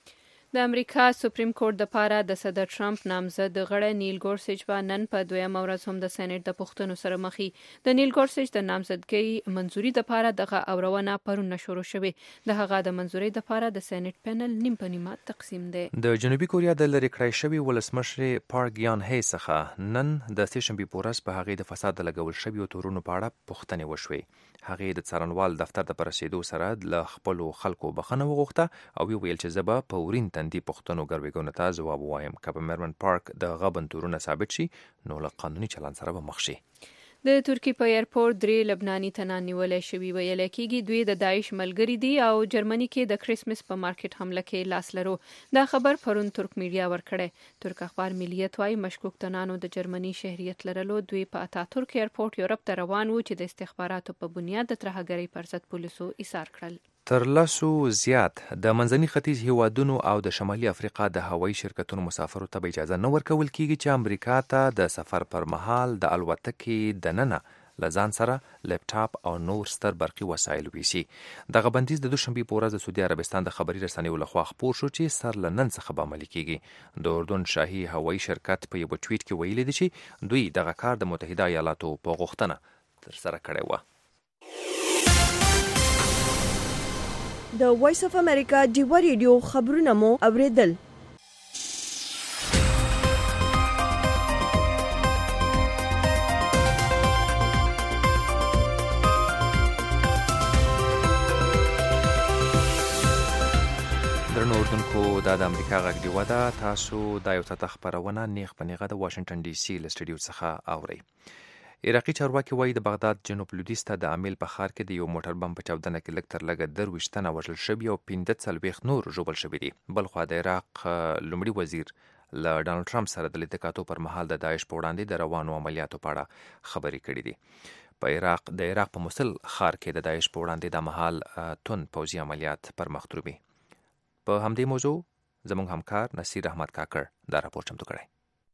د امریکا سپریم کورټ د پاره د صدر ټرمپ نامزد غړی نیل ګورسچ په نن په دویم ورځ هم د سېنات د پوښتنو سره مخې. د نیل ګورسچ د نامزدګۍ منځوري د پاره دغه اورونه پرون شروع شوې. د هغه د منځوري د پاره د سېنات پینل نیم په نیمه تقسیم دی. د جنوبي کوریا د لری کړای شوی ولسمشر پارک یان هی څخه نن د سې شنبې په ورځ په هغه د فساد لګول شوی تورونو په اړه پوښتنې وشوې. هغه د څارنوال دفتر د پرسیدو سره د خپل خلکو بخښنه وغوښته او ویل چې زبا په ورین تندي پښتنو ګرویګونو ته جواب وایم. کپ مرمن پارک د غبن تورونه ثابت شي نو له قانوني چلن سره به مخ شي. د ترکی په ایرپورټ درې لبناني تنان نیولای شوي ویل کېږي دوی د داعش ملګري دي او جرمني کې د کریسمس په مارکیټ حمله کې لاس لرو. دا خبر پرون ترک میډیا ورکړی. ترک اخبار ملیت وايي مشکوک تنانو د جرمني شهریت لرلو. دوی په اتا ترک ایرپورټ یورپ ته روان وو چې د استخباراتو په بنیاد د ترهګرۍ پر ضد پولیسو ایثار کړل. تر لسو زیات د منځني ختیځ هیوادونو او د شمالي افریقا د هوایي شرکتونو مسافرو ته اجازه نه ورکول کیږي چې امریکا ته د سفر پر مهال د الوتکې دننه لزان سره لپټاپ او نور ستر برقي وسایل ویسي. دغه بندیز د دوشنبې په ورځ د سعودي عربستان د خبري رسنیو لخوا خپور شو چې سر له نن څخه به عملي کیږي. د اردن شاهي هوایي شرکت په یو ټویټ کې ویلي دي چې دوی دغه کار د متحده ایالاتو په غوښتنه ترسره کړی و. د وایس اف امریکا ډیوا ریډیو خبرونه مو اوریدل. درنو اردوونکو دا د امریکا غږ ډیوا ده. تاسو دا یو څه خبرونه نیغ په نیغه د واشنگټن ډي سي له سټډیو څخه اورئ. عراقي چارواکي وایي د بغداد جنوب لویدیځ ته د امیل په ښار کې د یو موټر بم په چاودنه کې لږ تر لږه درویشت تنه وژل شوي او پنځه څلوېښت نور ژوبل شوي دي. بلخوا د عراق لومړي وزیر له ډانلډ ټرمپ سره د لیدکاتو پر مهال د داعش په وړاندې د روانو عملیاتو په اړه خبرې کړې دي. په عراق د عراق په موصل ښار کې د داعش په وړاندې د مهال تون پوځي عملیات پر مخ درومي. په همدې موضوع زموږ همکار نصیر احمد کاکړ دا راپور چمتو کړی.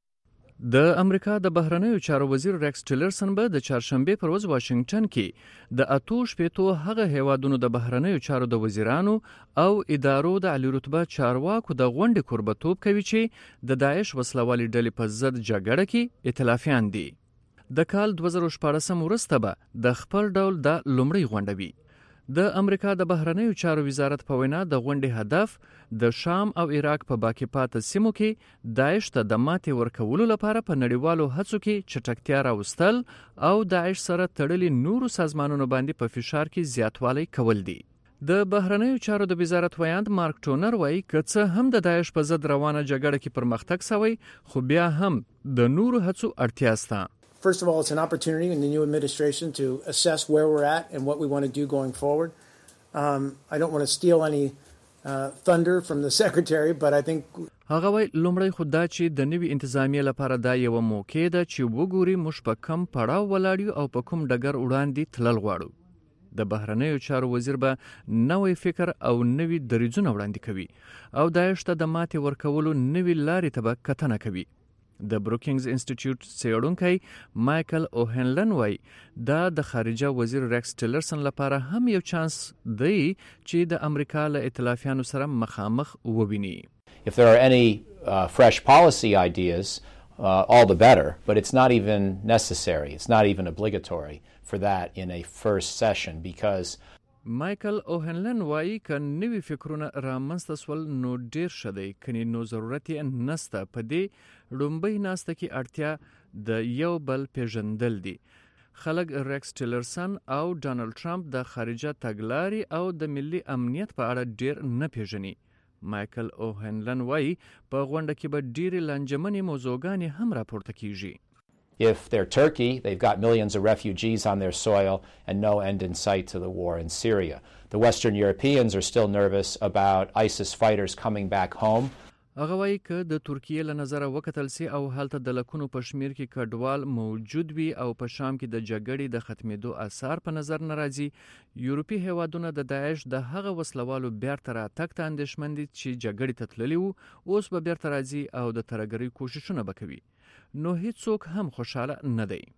د امریکا د بهرنیو چارو وزیر ریکس ټیلرسن به د چهارشنبه پر ورځ واشنگټن کې د اتو شپېتو هغه هیوادونو د بهرنیو چارو د وزیرانو او ادارو د عالی رتبه چارواکو د غونډې کوربتوب کوي چې د داعش وسلوالي ډلې په ضد جګړه کې ائتلافیان دي. د کال دوه زره شپاړسم وروسته به د خپل ډول د لومړۍ غونډه وي. د امریکا د بهرنیو چارو وزارت په وینا د غونډې هدف د شام او عراق په باقی پاتې سیمو کې داعش ته د ماتې ورکولو لپاره په نړیوالو هڅو کې چټکتیا راوستل او داعش سره تړلي نورو سازمانونو باندې په فشار کې زیاتوالی کول دي. د بهرنیو چارو د وزارت ویاند مارک ټونر وایي که څه هم د داعش په ضد روانه جګړه کې پرمختګ شوی خو بیا هم د نورو هڅو اړتیا شته. First of all, it's an opportunity in the new administration to assess where we're at and what we want to do going forward. Um, I don't want to steal any uh, thunder from the secretary, but I think هغه وای لومړی خو دا چې د نوي انتظامیه لپاره دا یو موقع ده چې وګوري موږ په کم پړاو ولاړ او په کوم ډګر وړاندې تلل غواړو. د بهرنیو چارو وزیر به نوې فکر او نوې دریځونه وړاندې کوي او داعش ته د ماتې ورکولو نوې لارې ته به کتنه کوي. د بروکینګز انسټیټیوټ څېړونکی مایکل اوهنلن وای دا د خارجه وزیر ریکس ټیلرسن لپاره هم یو چانس دی چې د امریکا له ائتلافیانو سره مخامخ وویني. If there are any uh, fresh policy ideas, uh, all the better, but it's not even necessary. It's not even obligatory for that in a first session because مایکل اوهنلن وایي که نوي فکرونه رامنځته سول نو ډیر ښه دی کني نو ضرورت یې نسته. په دې لومړۍ ناسته کې اړتیا د یو بل پیژندل دي. خلک ریکس ټیلرسن او ډانلډ ټرمپ د خارجه تګلارې او د ملي امنیت په اړه ډیر نه پیژني. مایکل اوهنلن وایي په غونډه کې به ډیرې لانجمنې موضوعګانې هم راپورته کیږي. If they're Turkey, they've got millions of refugees on their soil and no end in sight to the war in Syria. The Western Europeans are still nervous about ISIS fighters coming back home. هغه وایي که د ترکیې له نظره وکتل سي او هلته د لکونو په شمیر کې کډوال موجود وي او په شام کې د جګړې د ختمېدو آثار په نظر نه راځي، یورپي هیوادونه د داعش د هغه وسلوالو بیرته راتګ ته اندېښمن دي چې جګړې ته تللي وو، اوس به بیرته راځي او د ترهګرۍ کوششونه به کوي. نو هیڅوک هم خوشاله نه دی.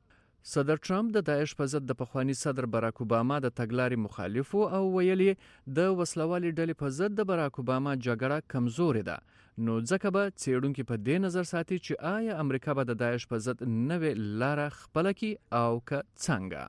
صدر ټرمپ د داعش په ضد د پخوانی صدر باراک اوباما د تګلارې مخالف او ویلي د وسلوالي ډلې په ضد د باراک اوباما جګړه کمزورې ده. نو ځکه به څېړونکي په دې نظر ساتي چې آیا امریکا به د داعش په ضد نوې لاره خپله کړي او که څنګه.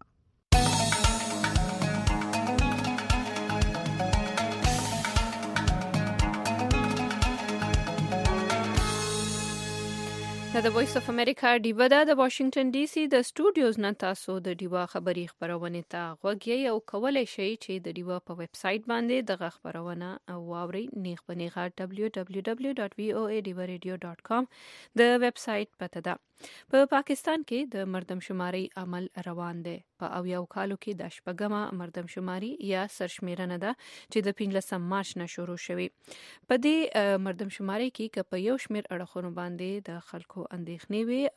دا د وایس اف امریکا ډیوه ده د واشنگټن ډي سي د سټوډیوز نه تاسو د ډیوه خبري خبرونه ته غوږ یې او کولای شئ چې د ډیوه په ویب سټ باندې دغه خبرونه او واوري نیغ بنیغه دبلیو دبلیو دبلیو ډاټ وی او ای ډیوه ریډیو ډاټ کام د ویب سټ پته ده. په پاکستان کې د مردم شماري عمل روان دی. په اویاو کالو کې د شپږمه مردم شماري یا سرشمیرنه ده چې د پنځلسم مارچ نه شروع شوې. په دې مردم شماري کې که په یو شمیر اړخونو باندې د خلکو اندېښنې وي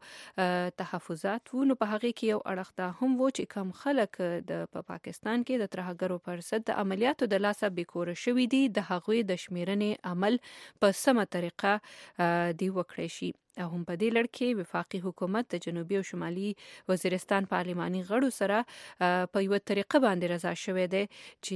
او تحفظات وو، نو په هغه کې یو اړخ دا هم وو چې کم خلک د په پاکستان کې د ترهګرو پر ضد د عملیاتو د لاسه بیکوره شوي دي، د هغوی د شمیرنې عمل په سمه طریقه دی وکړی شي. او هم په دې لړ کې وفاقي حکومت د جنوبي او شمالي وزیرستان پارلماني غړو سره په یو طریقه باندې رضا شوې ده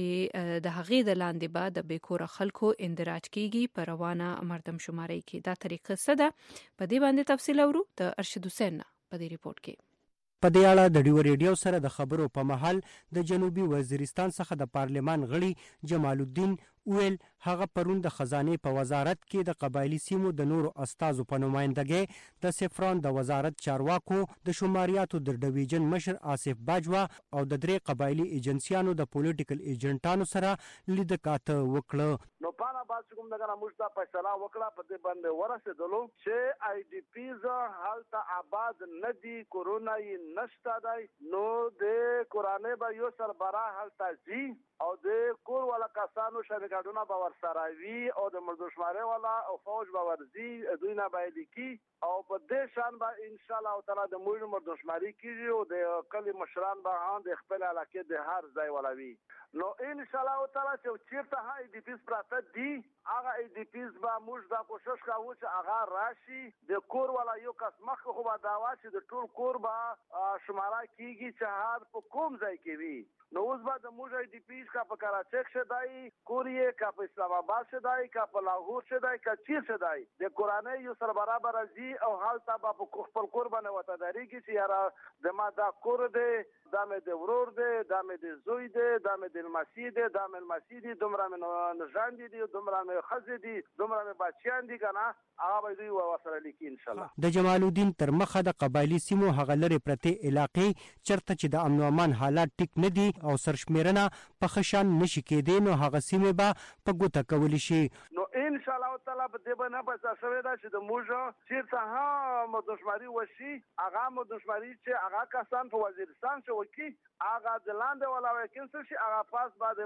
چې د هغې د لاندې به د بیکوره خلکو اندراج کیږي په روانه مردم شماري کې. دا طریقه څه ده؟ په دې باندې تفصیل اورو د ارشد حسین په دې ریپورت کې. په دې اړه د ډیو ریډیو سره د خبرو په محل د جنوبي وزیرستان څخه د پارلمان غړي جمال الدین ویل هغه پرون د خزانه په وزارت کې د قبایلی سیمو د نورو استازو په نمائندګۍ د سفران د وزارت چارواکو د شماریاتو د ډیویژن مشر آصف باجوا او د درې قبایلی ایجنسیانو د پولیټیکل ایجنټانو سره لیدکاته وکړه. نو پانا باز کوم دغه مشتا فیصله وکړه په دې باندې ورسېدلو چې آی ډی پیز حالت آباد ندی کورونا یې نشته دی، نو د قرانه به یو سربراه حالت زی او د کور والا کسانو شریکانو به ورسره وي او د مردشماري والا او فوج به ورزي دوی نه باید کی او په دې شان به ان شاء الله تعالی د موږ مردشماري کیږي او د کلی مشران به هم د خپل علاقه د هر ځای ولوي. نو ان شاء الله تعالی چې چیرته هاي دی پیس پراته دی هغه ای دی پیس به موږ دا کوشش کوو چې هغه راشي د کور والا یو کس مخ خو به داوا چې د ټول کور به شماره کیږي چې هر په کوم ځای کې وي. نو اوس به د موږ ای دی پیس کا په کراچۍ شدای کوریه کا په اسلام آباد شدای کا په لاهور شدای کا چیر شدای د قرانه یو سره برابر ازي او حال تا په خپل کور باندې وتداري کې چې یاره د ما دا کور دی دا مې د ورور دی دا مې د زوی دی دا مې د المسی دی دا مې المسی دی دومره مې نژان دي دومره مې خزې دي دومره مې بچیان دي کنه هغه به دوی وسره لیکي ان شاء الله. د جمال الدین تر مخه د قبایلی سیمو هغه لري پرته علاقې چرته چې د امن او امان حالات ټیک نه دي او سرشمیرنه په خشان نشي کېدی، نو هغه سیمه به په ګوته کولی شي. نو ان شاء الله تعالی په دې باندې به شوی دا چې د موږ چیرته هم مدشماري وشي هغه مدشماري چې هغه کسان په وزیرستان چې وکی هغه د لاندې ولا وکینسل شي هغه پاس بعد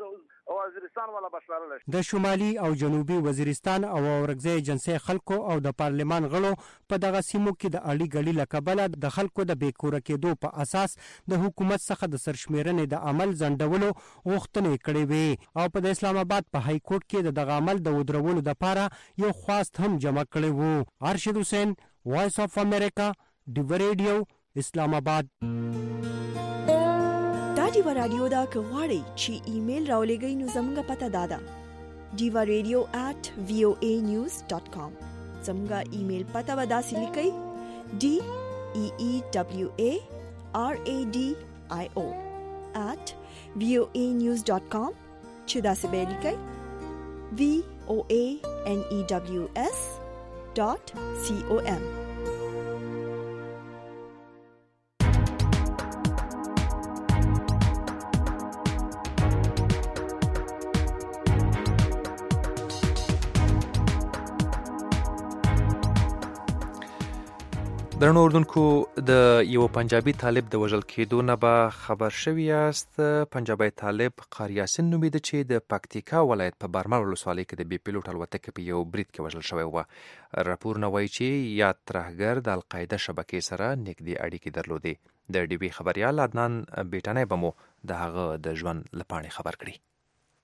وزیرستان ولا بشارل شي. د شمالي او جنوبي وزیرستان او اورګزی ایجنسی خلکو او د پارلمان غړو په دغه سیمو کې د اړي غړي لکبله د خلکو د بیکوره کېدو په اساس د حکومت څخه د سرشمیرنې د عمل ځنډولو غوښتنې کړې وې او په اسلام آباد په های کورټ کې د عمل د ودرولو لپاره یو خواست هم جمع کړی وو. ارشد حسین، وایس اف امریکا، ډیو ریډیو، اسلام آباد. دا ډیو رادیو دا کغواړي چې ایمیل راولېږئ نو زموږ پته دادا ډیو ریډیو at voa news dot com. زموږ ایمیل پته ودا سلیکئ d e e w a r a d i o at voa news dot com چې دا څه به لیکئ v o a n e w s dot com. درنو اردوونکو د یو پنجابي طالب د وژل کېدو نه به خبر شوي یاست. پنجابي طالب قاری یاسین نومیده چې د پکتیکا ولایت په برمل ولسوالۍ کې د بي پیلوټ الوتکې په یو برید کې وژل شوی و. راپورونه وایي چې یاد ترهګر د القاعده شبکې سره نږدې اړیکې درلودې. د ډي بي خبريال عدنان بیټانی به مو د هغه د ژوند له پاڼې خبر کړي.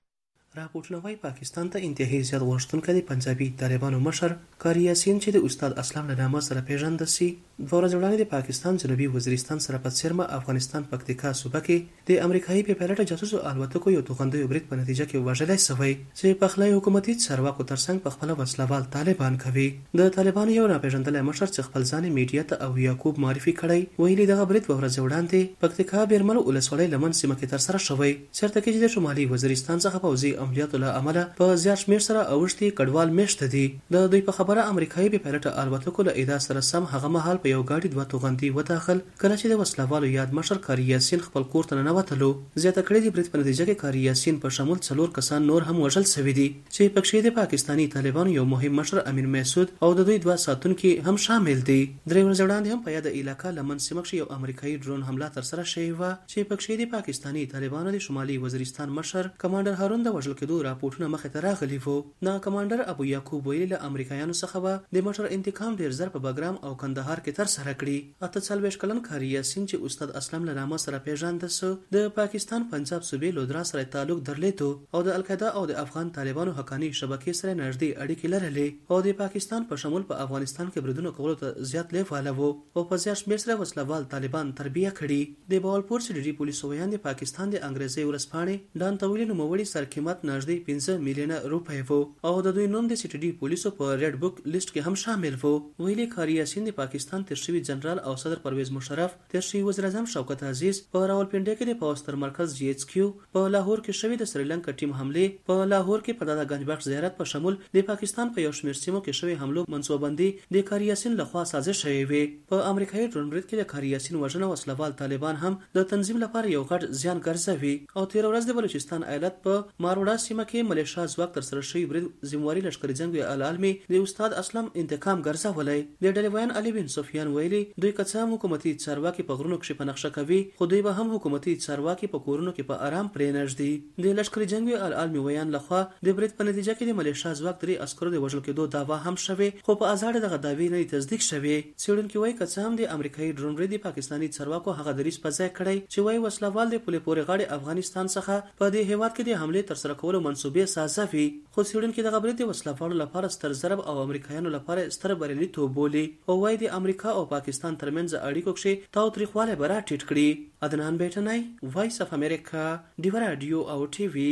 راپورټونه وايي پاکستان ته انتهایی زیات غوښتونکی د پنجابي طالبانو مشر قاری یاسین چې د استاد اسلام له نامه سره پیژنده سي دوه ورځې وړاندې د پاکستان جنوبي وزیرستان سره په څیرمه افغانستان پکتیکا صوبه کې د امریکایي په پیلټه جاسوسو الوتکو یو توغندیو برید په نتیجه کې وژلای شوی چې په خلای حکومتي چارواکو ترڅنګ په خپل وسلوال طالبان کوي د طالبانو یو ناپېژندل مشر چې خپل ځان میډیا ته او یعقوب معرفي کړی ویلي دغه برید په ورځ وړاندې پکتیکا بیرمل ولسوالۍ لمن سیمه کې تر سره شوی چېرته کې د شمالي وزیرستان څخه پوځي عملیاتو له امله په زیات شمېر سره اوښتي کډوال میشته دي د دوی په خبره امریکایي بې پیلټه الوتکو له ادعا سره سم هغه مهال په یو ګاډي دوه توغندي وداخل کله چې د وسلوالو یاد مشر قاری یاسین خپل کور ته ننوتلو زیاته کړې د برید په نتیجه کې قاری یاسین په شمول څلور کسان نور هم وژل شوي دي چې پکې د پاکستاني طالبانو یو مهم مشر امین مسعود او د دوی دوه ساتونکي هم شامل دي درې ورځې وړاندې هم په یاد علاقه لمن سیمه کې یو امریکایي ډرون حمله ترسره شوې وه چې پکې د پاکستاني طالبانو د شمالي وزیرستان مشر کمانډر هارون د وژل کېدو راپورټونه مخې ته راغلي وو نه کمانډر ابو یعقوب ویلي له امریکایانو څخه به د مشر انتقام ډیر زر په بګرام او کندهار کې ترسره کړي اته څلوېښت کلن قاری یاسین چې استاد اسلام له نامه سره پیژنده سو د پاکستان پنجاب صوبې لودرا سره تعلق درلود او د القاعده او د افغان طالبانو حقانی شبکې سره نږدې اړیکې لرلې او د پاکستان په شمول په افغانستان کې بریدونو کولو ته زیات لیواله وو او په زیات شمېر سره وسلوال طالبان تربیه کړي د باولپور سټډي پولیسو ویان د پاکستان د انګریزي ورسپانې ډان تویل نوموړي سرقیمت نږدې پنځه میلیونه روپۍ وو او د دوی نوم د سټډي پولیسو په ریډ بک لیست کې هم شامل وو ویلي قاری یاسین د پاکستان تیر شوي جنرال او صدر پرویز مشرف تیر شوي وزیر اعظم شوکت عزیز په راولپنډي کې د پوستر مرکز جی ایچ کیو په لاهور کې شوي د سریلانکا ټیم حمله په لاهور کې په دادا گنج بخش زیارت په شمول د پاکستان په یو شمېر سیمو کې شوي حملو منصوبندي د قاری یاسین لخوا سازش شوی وي په امریکایي ډرون برید کې د قاری یاسین وژنه وسلوال طالبان هم د تنظیم لپاره یو غټ زیان ګرځوي او تیر ورځ د بلوچستان ایالت په ماروړه سیمه کې ملیشیا ځواک تر سره شوی برید ذمہواری لشکري جنگ العالمي د استاد اسلام انتقام ګرځولای د ډلوین علي بن سفیان ویلي دوی کڅام حکومتي چارواکي په غرونو کې په نقشه کوي خو دوی به هم حکومتي چارواکي په کورونو کې په آرام پرې نږدې د لشکري جنگ العالمي ویان لخوا د برید په نتیجه کې د ملیشیا ځواک درې عسکرو د وژل کېدو داوا هم شوه خو په ازاړه دغه داوی نه تصدیق شوه څېړونکو وایي کڅام د امریکایي ډرون برید پاکستاني چارواکو هغه دریس په ځای کړی چې وایي وسلوال د پولې پورې غاړي افغانستان څخه په دې هیواد کې د حمله تر سره کولو منسوبې سازوي خو څېړونکو دغه برید د وسلوالو لپاره ستر ضرب او امریکایانو لپاره ستر بریالیتوب بولي او وايي د امریکا او پاکستان ترمنځ اړیکو کې تاوتریخوالی به راټیټ کړي عدنان بیٹنای وایس اف امریکا ډیو رادیو او ټي وي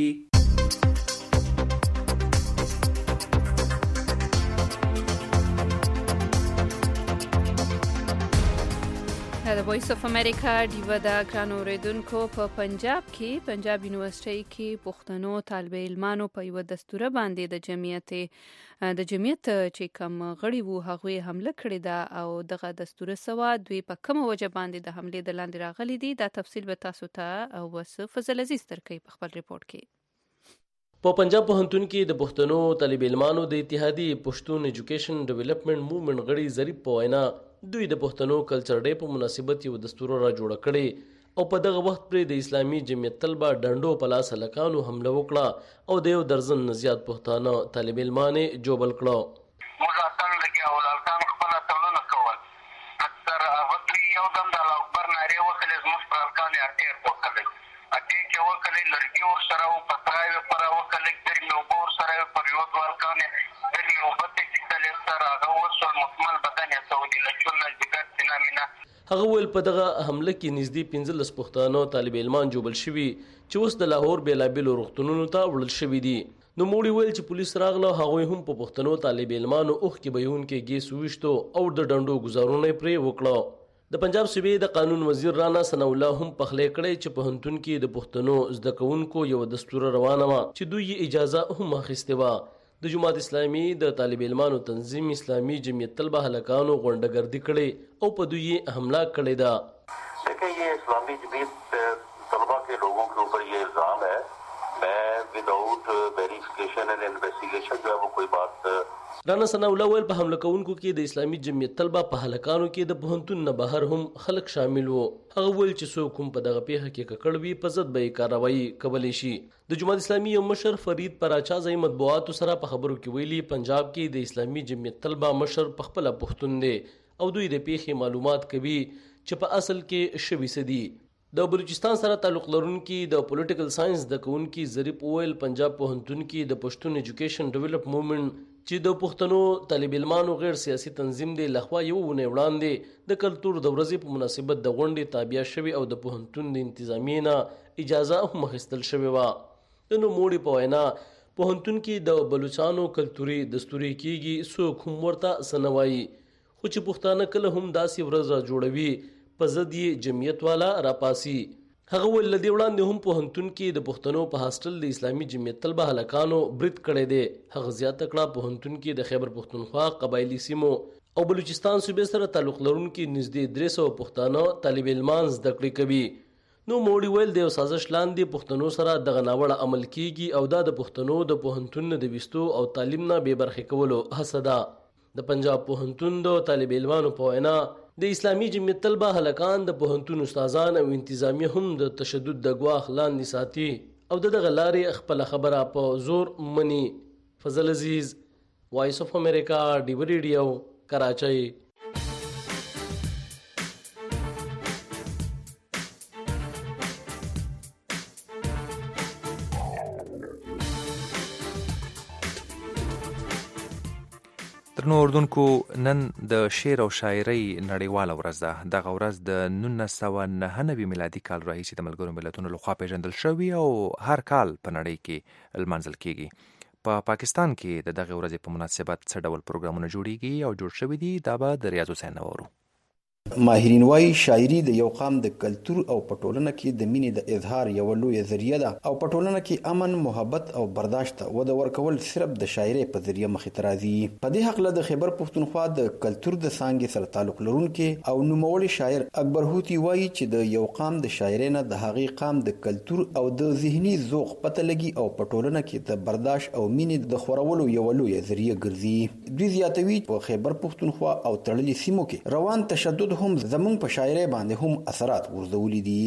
د وایس اف امریکا ډیو دا ګران اوریدونکو په پنجاب کې پنجاب یونیورسيټي کې پښتنو طالب علمانو په یو دستور باندې د جمعیت د جمعیت چې کوم غړي وو هغه حمله کړې ده او دغه دستور سوا دوی په کوم وجه باندې د حمله د لاندې راغلي دي دا تفصیل به تاسو ته او وس فضل عزیز ترکي په خپل ریپورت کې په پنجاب پوهنتون کې د پښتنو طالب علمانو د اتحادیې پښتون ایجوکیشن ډیولپمنٹ موومنټ غړي ظریف په وینا دوی د پښتنو کلچر ډے په مناسبت یو دستور را جوړ کړي او په دغه وخت پر د اسلامي جمعیت طلبه ډنډو په لاس هلکانو حمله وکړه او د یو درزن نه زیات پښتانه طالب علمان جوبل کړه موږ اتل لګیا ولالکان خپل اتلونه کول اکثر هغه یو دم د الله اکبر ناره وکړي زموږ پر الکان اټیر وکړي اټیر کې وکړي لړکی ور سره او پتراوي پر وکړي د نو بور سره پر یو ځوالکان د یو بته چې کله سره هغه وصل مکمل بدن یې سعودي لچون ذکر سینامینه هغه ول په دغه حمله کې نږدې پنځلس پښتانه طالب علمان جوبل شوي چې اوس د لاهور بیلابیلو روغتونونو ته وړل شوي دي نو موړي ویل چې پولیس راغله هغوی هم په پښتنو طالب علمانو اوخ کې بیون کې ګیس وشتو او د ډنډو گزارونه پرې وکړه د پنجاب صوبې د قانون وزیر رانا ثنا الله هم پخلی کړی چې په پوهنتون کې د پښتنو زده کوونکو یو دستور روانه وه چې دوی اجازه هم اخیستې وه د جماعت اسلامي د طالب علمانو تنظیم اسلامي جمعیت طلبه هلکانو غونډه ګردي کړي او په دوی حمله کړې ده دیکھیں یہ اسلامی جمعیت طلبہ کے لوگوں کے اوپر یہ الزام ہے میں وداؤٹ ویریفیکیشن اینڈ انویسٹیگیشن جو ہے وہ کوئی بات رانا ثنا الله ویل په حمله کوونکو کې د اسلامي جمعیت طلبه په هلکانو کې د پوهنتون نه بهر هم خلک شامل وو هغه ویل چې څوک هم په دغه پیښه کې ککړ وي په ضد به یې کاروایي کولی شي د جماعت اسلامي یو مشر فرید پراچا ځای مطبوعاتو سره په خبرو کې ویلي پنجاب کې د اسلامي جمعیت طلبه مشر په خپله پښتون دی او دوی د پیښې معلومات کوي چې په اصل کې شوي څه دي د بلوچستان سره تعلق لرونکي د پولیټیکل ساينس د کوونکي ظریف اویل پنجاب پوهنتون کې د پښتون ایجوکیشن ډیولپ موومنت چې د پښتنو طالب علمانو غیر سیاسي تنظیم دی لخوا یو ونه وړاندې د کلتور د ورځې په مناسبت د غونډې تابع شوی او د پوهنتون د انتظامیې نه اجازه هم اخیستل شوې وه. د نوموړي په وینا پوهنتون کې د بلوچستانو کلتوري دستوري کېږي څوک هم ورته څه نه وایي، خو چې پښتانه کله هم داسې ورځ را جوړوي په ضد یې جمعیت والا راپاسي. هغه ویل له دې وړاندې هم پوهنتون کې د پښتنو په هاسټل د اسلامي جمعیت طلبه هلکانو برید کړی دی. هغه زیاته کړه پوهنتون کې د خیبر پښتونخوا قبایلي سیمو او بلوچستان صوبې سره تعلق لرونکي نږدې درې سوه پښتانه طالب علمان زده کړې کوي. نو موړي ویل د یو سازش لاندې پښتنو سره دغه ناوړه عمل کیږي او دا د پښتنو د پوهنتون د ویستو او تعلیم نه بې برخې کولو هڅه ده. د پنجاب پوهنتون د طالب علمانو په وینا د اسلامي جمعیت طلبه هلکان د پوهنتون استادان او انتظامیه هم د تشدد د ګواښ لاندې ساتي او د دغه لارې خپله خبره په زور مني. فضل عزیز، وایس اف امریکا، ډیو ریډیو، کراچۍ. درنو اردوونکو، نن د شعر او شاعرۍ نړیواله ورځ ده. دغه ورځ د نولس سوه نهه نوي میلادي کال راهیسې د ملګرو ملتونو لخوا پیژندل شوې او هر کال په نړۍ کې لمانځل کیږي. په پا پاکستان کې د دغه ورځې په مناسبت څه ډول پروګرامونه جوړیږي او جوړ شوي دي، دا به د ریاض حسین نورو. ماهرین وايي شاعري د یو قام د کلتور او پټولنه کې د مینې د اظهار یو لوی ذریعہ ده او پټولنه کې امن، محبت او برداشت او د ورکول صرف د شاعرۍ په ذریعہ مخې ته راځي. په دې حق له د خیبر پښتونخوا د کلتور د څانګې سره تعلق لرونکي او نوموړي شاعر اکبر هوتي وايي چې د یو قام د شاعرۍ نه د هغې قام د کلتور او د ذهني ذوق پته لګي او پټولنه کې د برداشت او مینې د خورولو یو لوی ذریعہ ګرځي. دوی زیاتوي په خیبر پښتونخوا او تړلي سیمو کې روان تشدد هم زمون په شاعرۍ باندې هم اثرات ورزولي دي.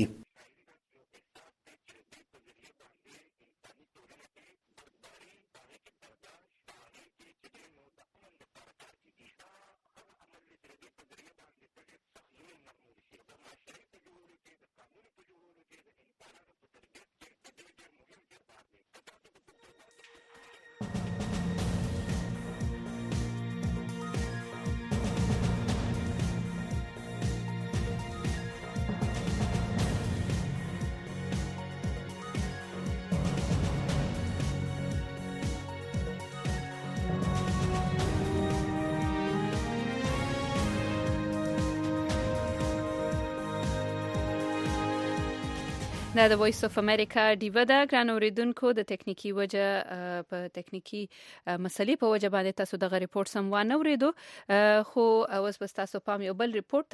دا د وایس اف امریکا ډیو ده. ګران اوریدونکو، د تکنیکی وجه په تکنیکی مسلې په وجه باندې تاسو دغه ریپورت سم وانه اوریدو، خو اوس بس تاسو پام یو بل ریپورت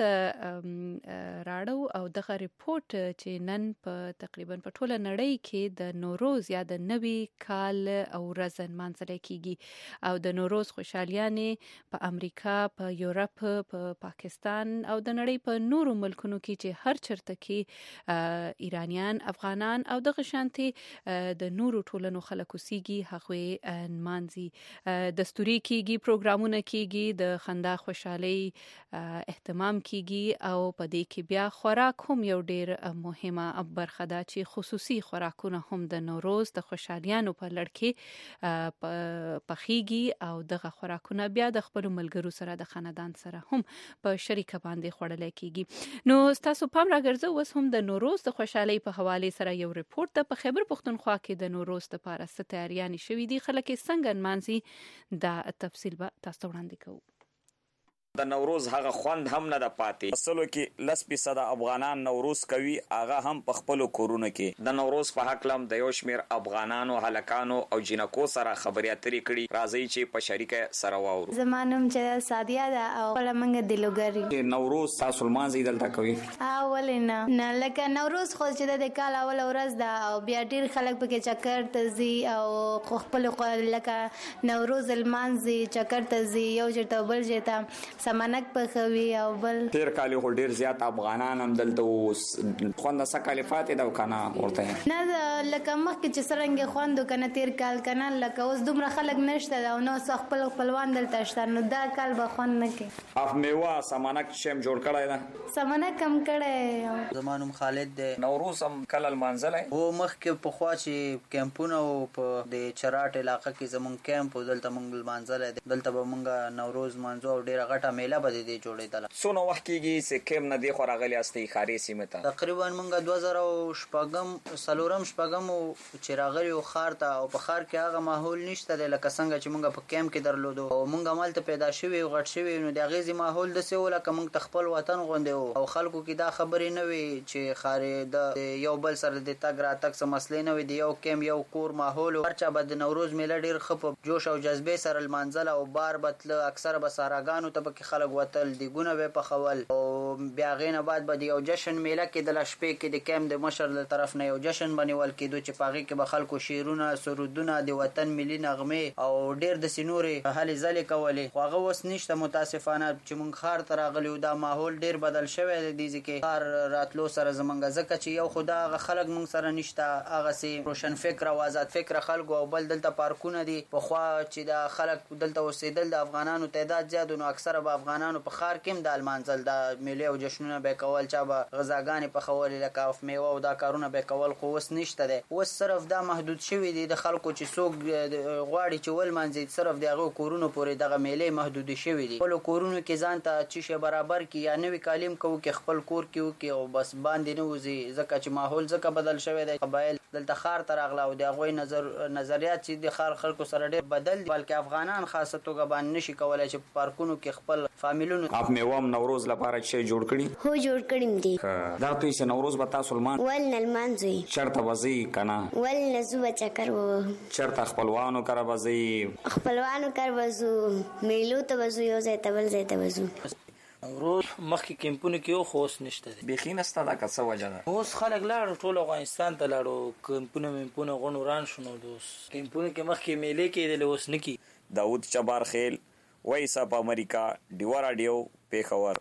راړو او دغه ریپورت چې نن په تقریبا په ټوله نړۍ کې د نوروز یا د نوي کال او ورځ نمانځل کیږي او د نوروز خوشالیانې په امریکا، په یورپ، په پاکستان او د نړۍ په نورو ملکونو کې چې هر چرته کې ایرانیان، افغانان او دغه شانتي د نورو ټولنو خلک اوسېږي هغوی نمانځي. دستوري کیږي، پروګرامونه کیږي، د خندا خوشحالۍ اهتمام کیږي او په دې کې بیا خوراک هم یو ډیر مهمه برخه ده چې خصوصي خوراکونه هم د نوروز د خوشحالیانو په لړ کې پخیږي او دغه خوراکونه بیا د خپل ملګرو سره د خاندان سره هم په شریکه باندې خوړل کیږي. نو تاسو پام راګرځو اوس هم د نوروز د خوشحالۍ په حواله سره یو ریپورت ده. په خیبر پښتونخوا کې د نوروز لپاره څه تیاریانې شوې دي، خلک یې څنګه نمانځي، دا تفصیل به تاسو ته وړاندې کوو. د نوروز هغه خوند هم نه د پاتې. اصلو کې لس فیصد افغانان نوروز کوي، هغه هم په خپل کورونو کې. د نوروز په حق لم د یو شمیر افغانانو، هلکانو او جنکو سره خبرې اترې کړي. راځي چې په شریکه سره واورو. زمانم چې سادیا ده او لمنګ د لوګری نوروز تاسو لمانځي دلته کوي؟ اول نه نه لکه نوروز خو چې د کال اول ورځ ده او بیا ډیر خلک پکې چکر ته ځي او خپل لکه نوروز لمانځي چکر ته ځي یو چرته بل چرته سمنک پخوي او بل تیر کال خو ډیر زیات افغانان هم دلته اوس خوند سکه فاتې دا کنه ورته نه لکه مخکې چې څرنګه خوندو کنه تیر کال کنه لکه اوس دومره خلک نشته دا نو خپل خپلوان دلته شته نو دا کال به خوند نه کوي. اف میوه سمنک شم جوړ کړای دا سمنک کم کړای. زمانوم خالد دی. نوروز هم کله المنزل او مخکې په خوا چې کیمپونه او په د چراټ علاقې کې زمون کیمپ دلته مونږ المنزل دی دلته به مونږ نوروز منځو او ډیره غټه میله به دې جوړېدله. څونه وخت کېږي چې کیم نه دی خو راغلی استي خاري سیمه ته؟ تقریبا مونږ دوه زره شپږم څلورم شپږم چې راغلی او خار ته او په خار کې هغه ماحول نشته دی لکه څنګه چې مونږ په کیمپ کې درلودو او مونږ مالته پیدا شوي او غټ شوي نو د غیزي ماحول د سه ولکه مونږ خپل وطن غونډه او خلکو کې دا خبرې نه وي چې خاري د یو بل سره د تګ راتګ سم مسلې نه وي د یو کیم یو کور ماحول ورچا بد نوروز میله ډیر خپ جوش او جذبه سره المنزل او بار بتل اکثر به ساراګانو ته کې خلک وتل دی ګونه به په خول او بیا غینه بعد به یو جشن میله کې د لشپې کې د کیم د مشر له طرف نه یو جشن بنول کېدو چې پاغي کې به خلکو شیرونه سرودونه د وطن ملي نغمه او ډیر د سینوري هلي ځلې کولې خو هغه وس نشته متاسفانه چې مونږ خار تر غلی دا ماحول ډیر بدل شوی دی ځکه خار راتلو سره زمونږ ځکه چې یو خدا هغه خلک مونږ سره نشته هغه سي روشن فکر او آزاد فکر خلکو او بل دلته پارکونه دي په خوا چې دا خلک دلته اوسېدل د افغانانو تعداد زیات نو اکثره به افغانانو په خار کې د المنزل د میله او جشنونه به کول چا به غزاګانې په خول لکه اف میوه او دا کارونه به کول خو وس نشته دی اوس صرف دا محدود شوی دی د خلکو چې څوک غواړي چې ول منځي صرف دغه کورونو پورې دغه میله محدود شوی دی خپل کورونو کې ځان ته چې برابر کی یا نوې تعلیم کوو کې خپل کور کې کې او بس باندې نه وزي ځکه چې ماحول ځکه بدل شوی دی قبایل دلته خار تر اغلا او د غوي نظر نظریات چې د خار خلکو سره ډېر بدل دي بلکې افغانان خاصه توګه باندې نشي کولای چې پارکونو کې خپل فامیلونو اپ میوم نوروز لپاره شی جوړ کړی هو جوړ کړم دي دا توي چې نوروز به تاسو لمان ول نلمانځي چرته وزي کنه ول نزو چکر وو چرته خپلوانو کرا وزي خپلوانو کر وزو میلو ته وزو یو ځای ته بل ځای ته وزو روز مخکې کیمپونه کې یو خوس نشته دي بخي نسته دا که څه وجه ده اوس خلک لاړ ټول افغانستان ته لاړو کیمپونه ممپونه غونو ران شنو دوس کیمپونه کې مخکې میلې کې د اوس نکی داود چبار خیل وایس اپ امریکا ډیوا رادیو پیښور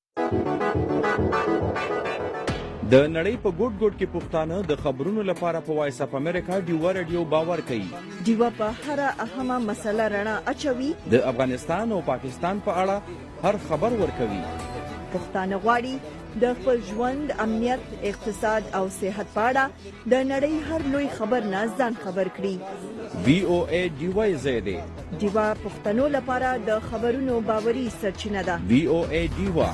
د نړۍ په ګوټ ګوټ کې پښتانه د خبرونو لپاره په وایس اپ امریکا ډیوا رادیو باور کوي ډیوا په هر اهمه مسله رڼا اچوي د افغانستان او پاکستان په اړه هر خبر ورکوي پښتانه غواړي د خپل ژوند امنیت اقتصاد او صحت په اړه د نړۍ هر لوی خبر نه ځان خبر کړي وی او ای ډیوا زیاده ډیوا پښتنو لپاره د خبرونو باوري سرچینه ده وی او ای ډیوا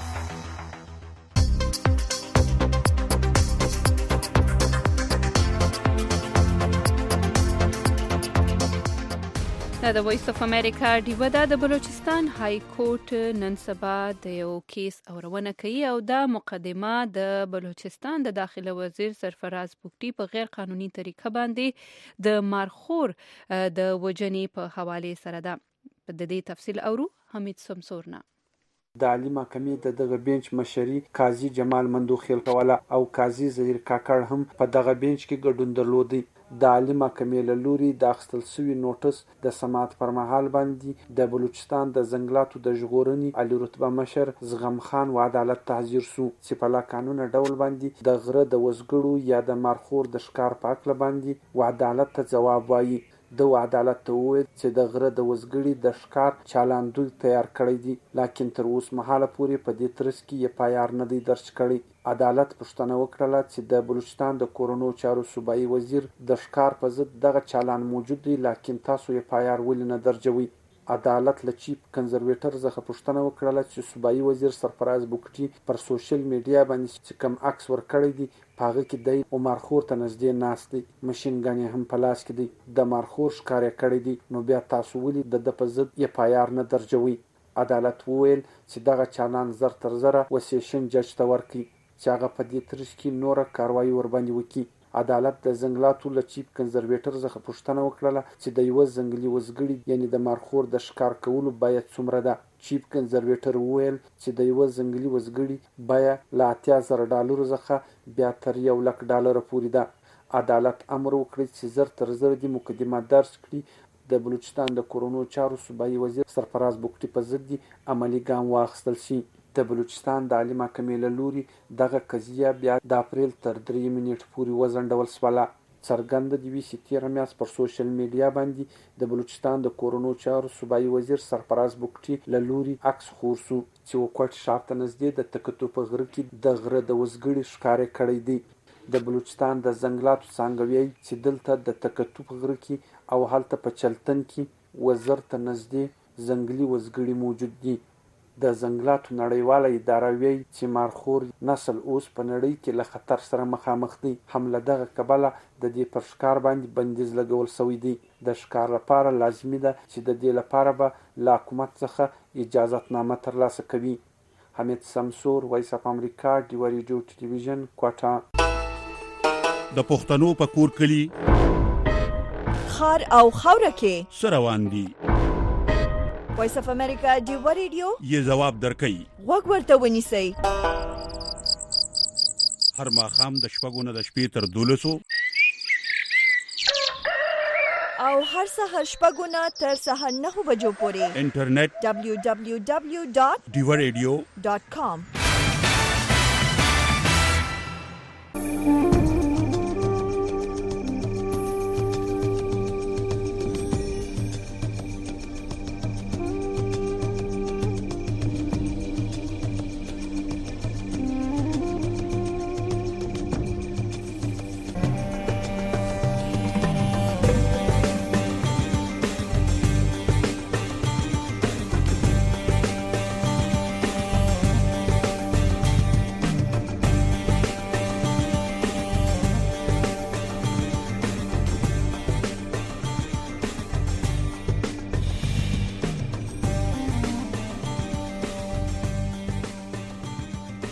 د وایس اف امریکا ډیوا د بلوچستان های کورټ نن سبا د یو کیس اورونه کوي او دا مقدمه د بلوچستان د داخله وزیر سرفراز بوګټي په غیر قانوني طریقه باندې د مارخور د وجنې په حواله سره ده په دې تفصیل اورو حمید سمسورنا د عالی محکمې د دغه بینچ مشري قاضي جمال مندوخیل کوله او قاضي زهیر کاکړ هم په دغه بینچ کې ګډون درلودي د عالی محکمې له لوري د اخیستل شوي نوټس د سماعت پر مهال باندې د بلوچستان د ځنګلاتو د ژغورنې عالی رتبه مشر زغم خان و عدالت تحذير سو چې په لا قانوني ډول باندې د غره د وزګړو یا د مارخور د ښکار په اړه باندې و عدالت ته ځواب وایي د عدالت ته وویل چې د غره د وزګړي د ښکار چالاندوی تیار کړی دی لکه تر اوسه مهاله پورې په دې ترڅ کې یې پایار نه دی درج کړی عدالت پښتنه وکړه چې د بلوچستان د کورونو چارو صوبایي وزیر د ښکار په ضد دغه چالان موجود دی لکه تاسو یې پایار ولې نه درجوي عدالت له چیف کنزرویټر څخه پوښتنه وکړه چې صوبایي وزیر سرفراز بوګټي پر سوشل میډیا باندې چې کوم عکس ورکړی دی پاغه کې د عمر خور ته نږدې ناست دی ماشين غني هم په لاس کې دی د مارخور ښکار کړی دی نو بیا تاسو ولې د په ضد یې پایار نه درجوي عدالت وویل چې دغه چالان زر تر زره وسیشن جج ته ورکړي چې هغه په دې ترڅ کې نوره کاروایی ور باندې وکړي عدالت د ځنګلاتو له چیف کنزرویټر څخه پوښتنه وکړه چې د یو ځنګلي وزګړي یعنی د مارخور د ښکار کولو باید څومره ده چیف کنزرویټر وویل چې د یو ځنګلي وزګړي باید له اتیا زره ډالرو څخه بیا تر یو لک ډالر پورې ده عدالت امر وکړ چې زر تر زر د مقدمه درج کړي د بلوچستان د کورونو چارو صوبایي وزیر سرفراز بوکټي په ضد عملی ګام واخیستل شي. د بلوچستان د عالي محکمې له لوري دغه قضیه بیا د اپریل تر درېیمې نیټې پورې وځنډول شوله. څرګنده دې وي چې تېره میاشت پر سوشل میډیا باندې د بلوچستان د کورونو چارو صوبایي وزیر سرفراز بوکټي له لوري عکس خور شو چې وکوټ ښار ته نږدې د تکتو په غره کې د غره د وزګړي ښکارې کړی دی. د بلوچستان د ځنګلاتو څانګه وایي چې دلته د تکتو په غره کې او هلته په چلتن کې وزر ته نږدې ځنګلي وزګړي موجود دي. د ځنګلاتو نړیواله اداره وایي چې مارخور نسل اوس په نړۍ کې له خطر سره مخامخ دی. هم له دغه کبله د دې پر ښکار باندې بندیز لګول شوی دی. د ښکار لپاره لازمي ده چې د دې لپاره به له حکومت څخه اجازتنامه ترلاسه کوي. حمید سمسور، وایس اف امریکا، ډیوا ریډیو ټلویزیون، کوټه. د پښتنو په کور کلی خار او خوره کې سروان دي. وایس اف امریکا ډیوا ریډیو یې جواب درکوي. غوږ ورته ونیسئ. هر ماښام د شپږو نه د شپې تر دولسو او هر سهار شپږو نه تر سهار نهو بجو پورې انټرنیټ دبلیو دبلیو دبلیو ډاٹ ډیوا ریډیو ډاٹ کام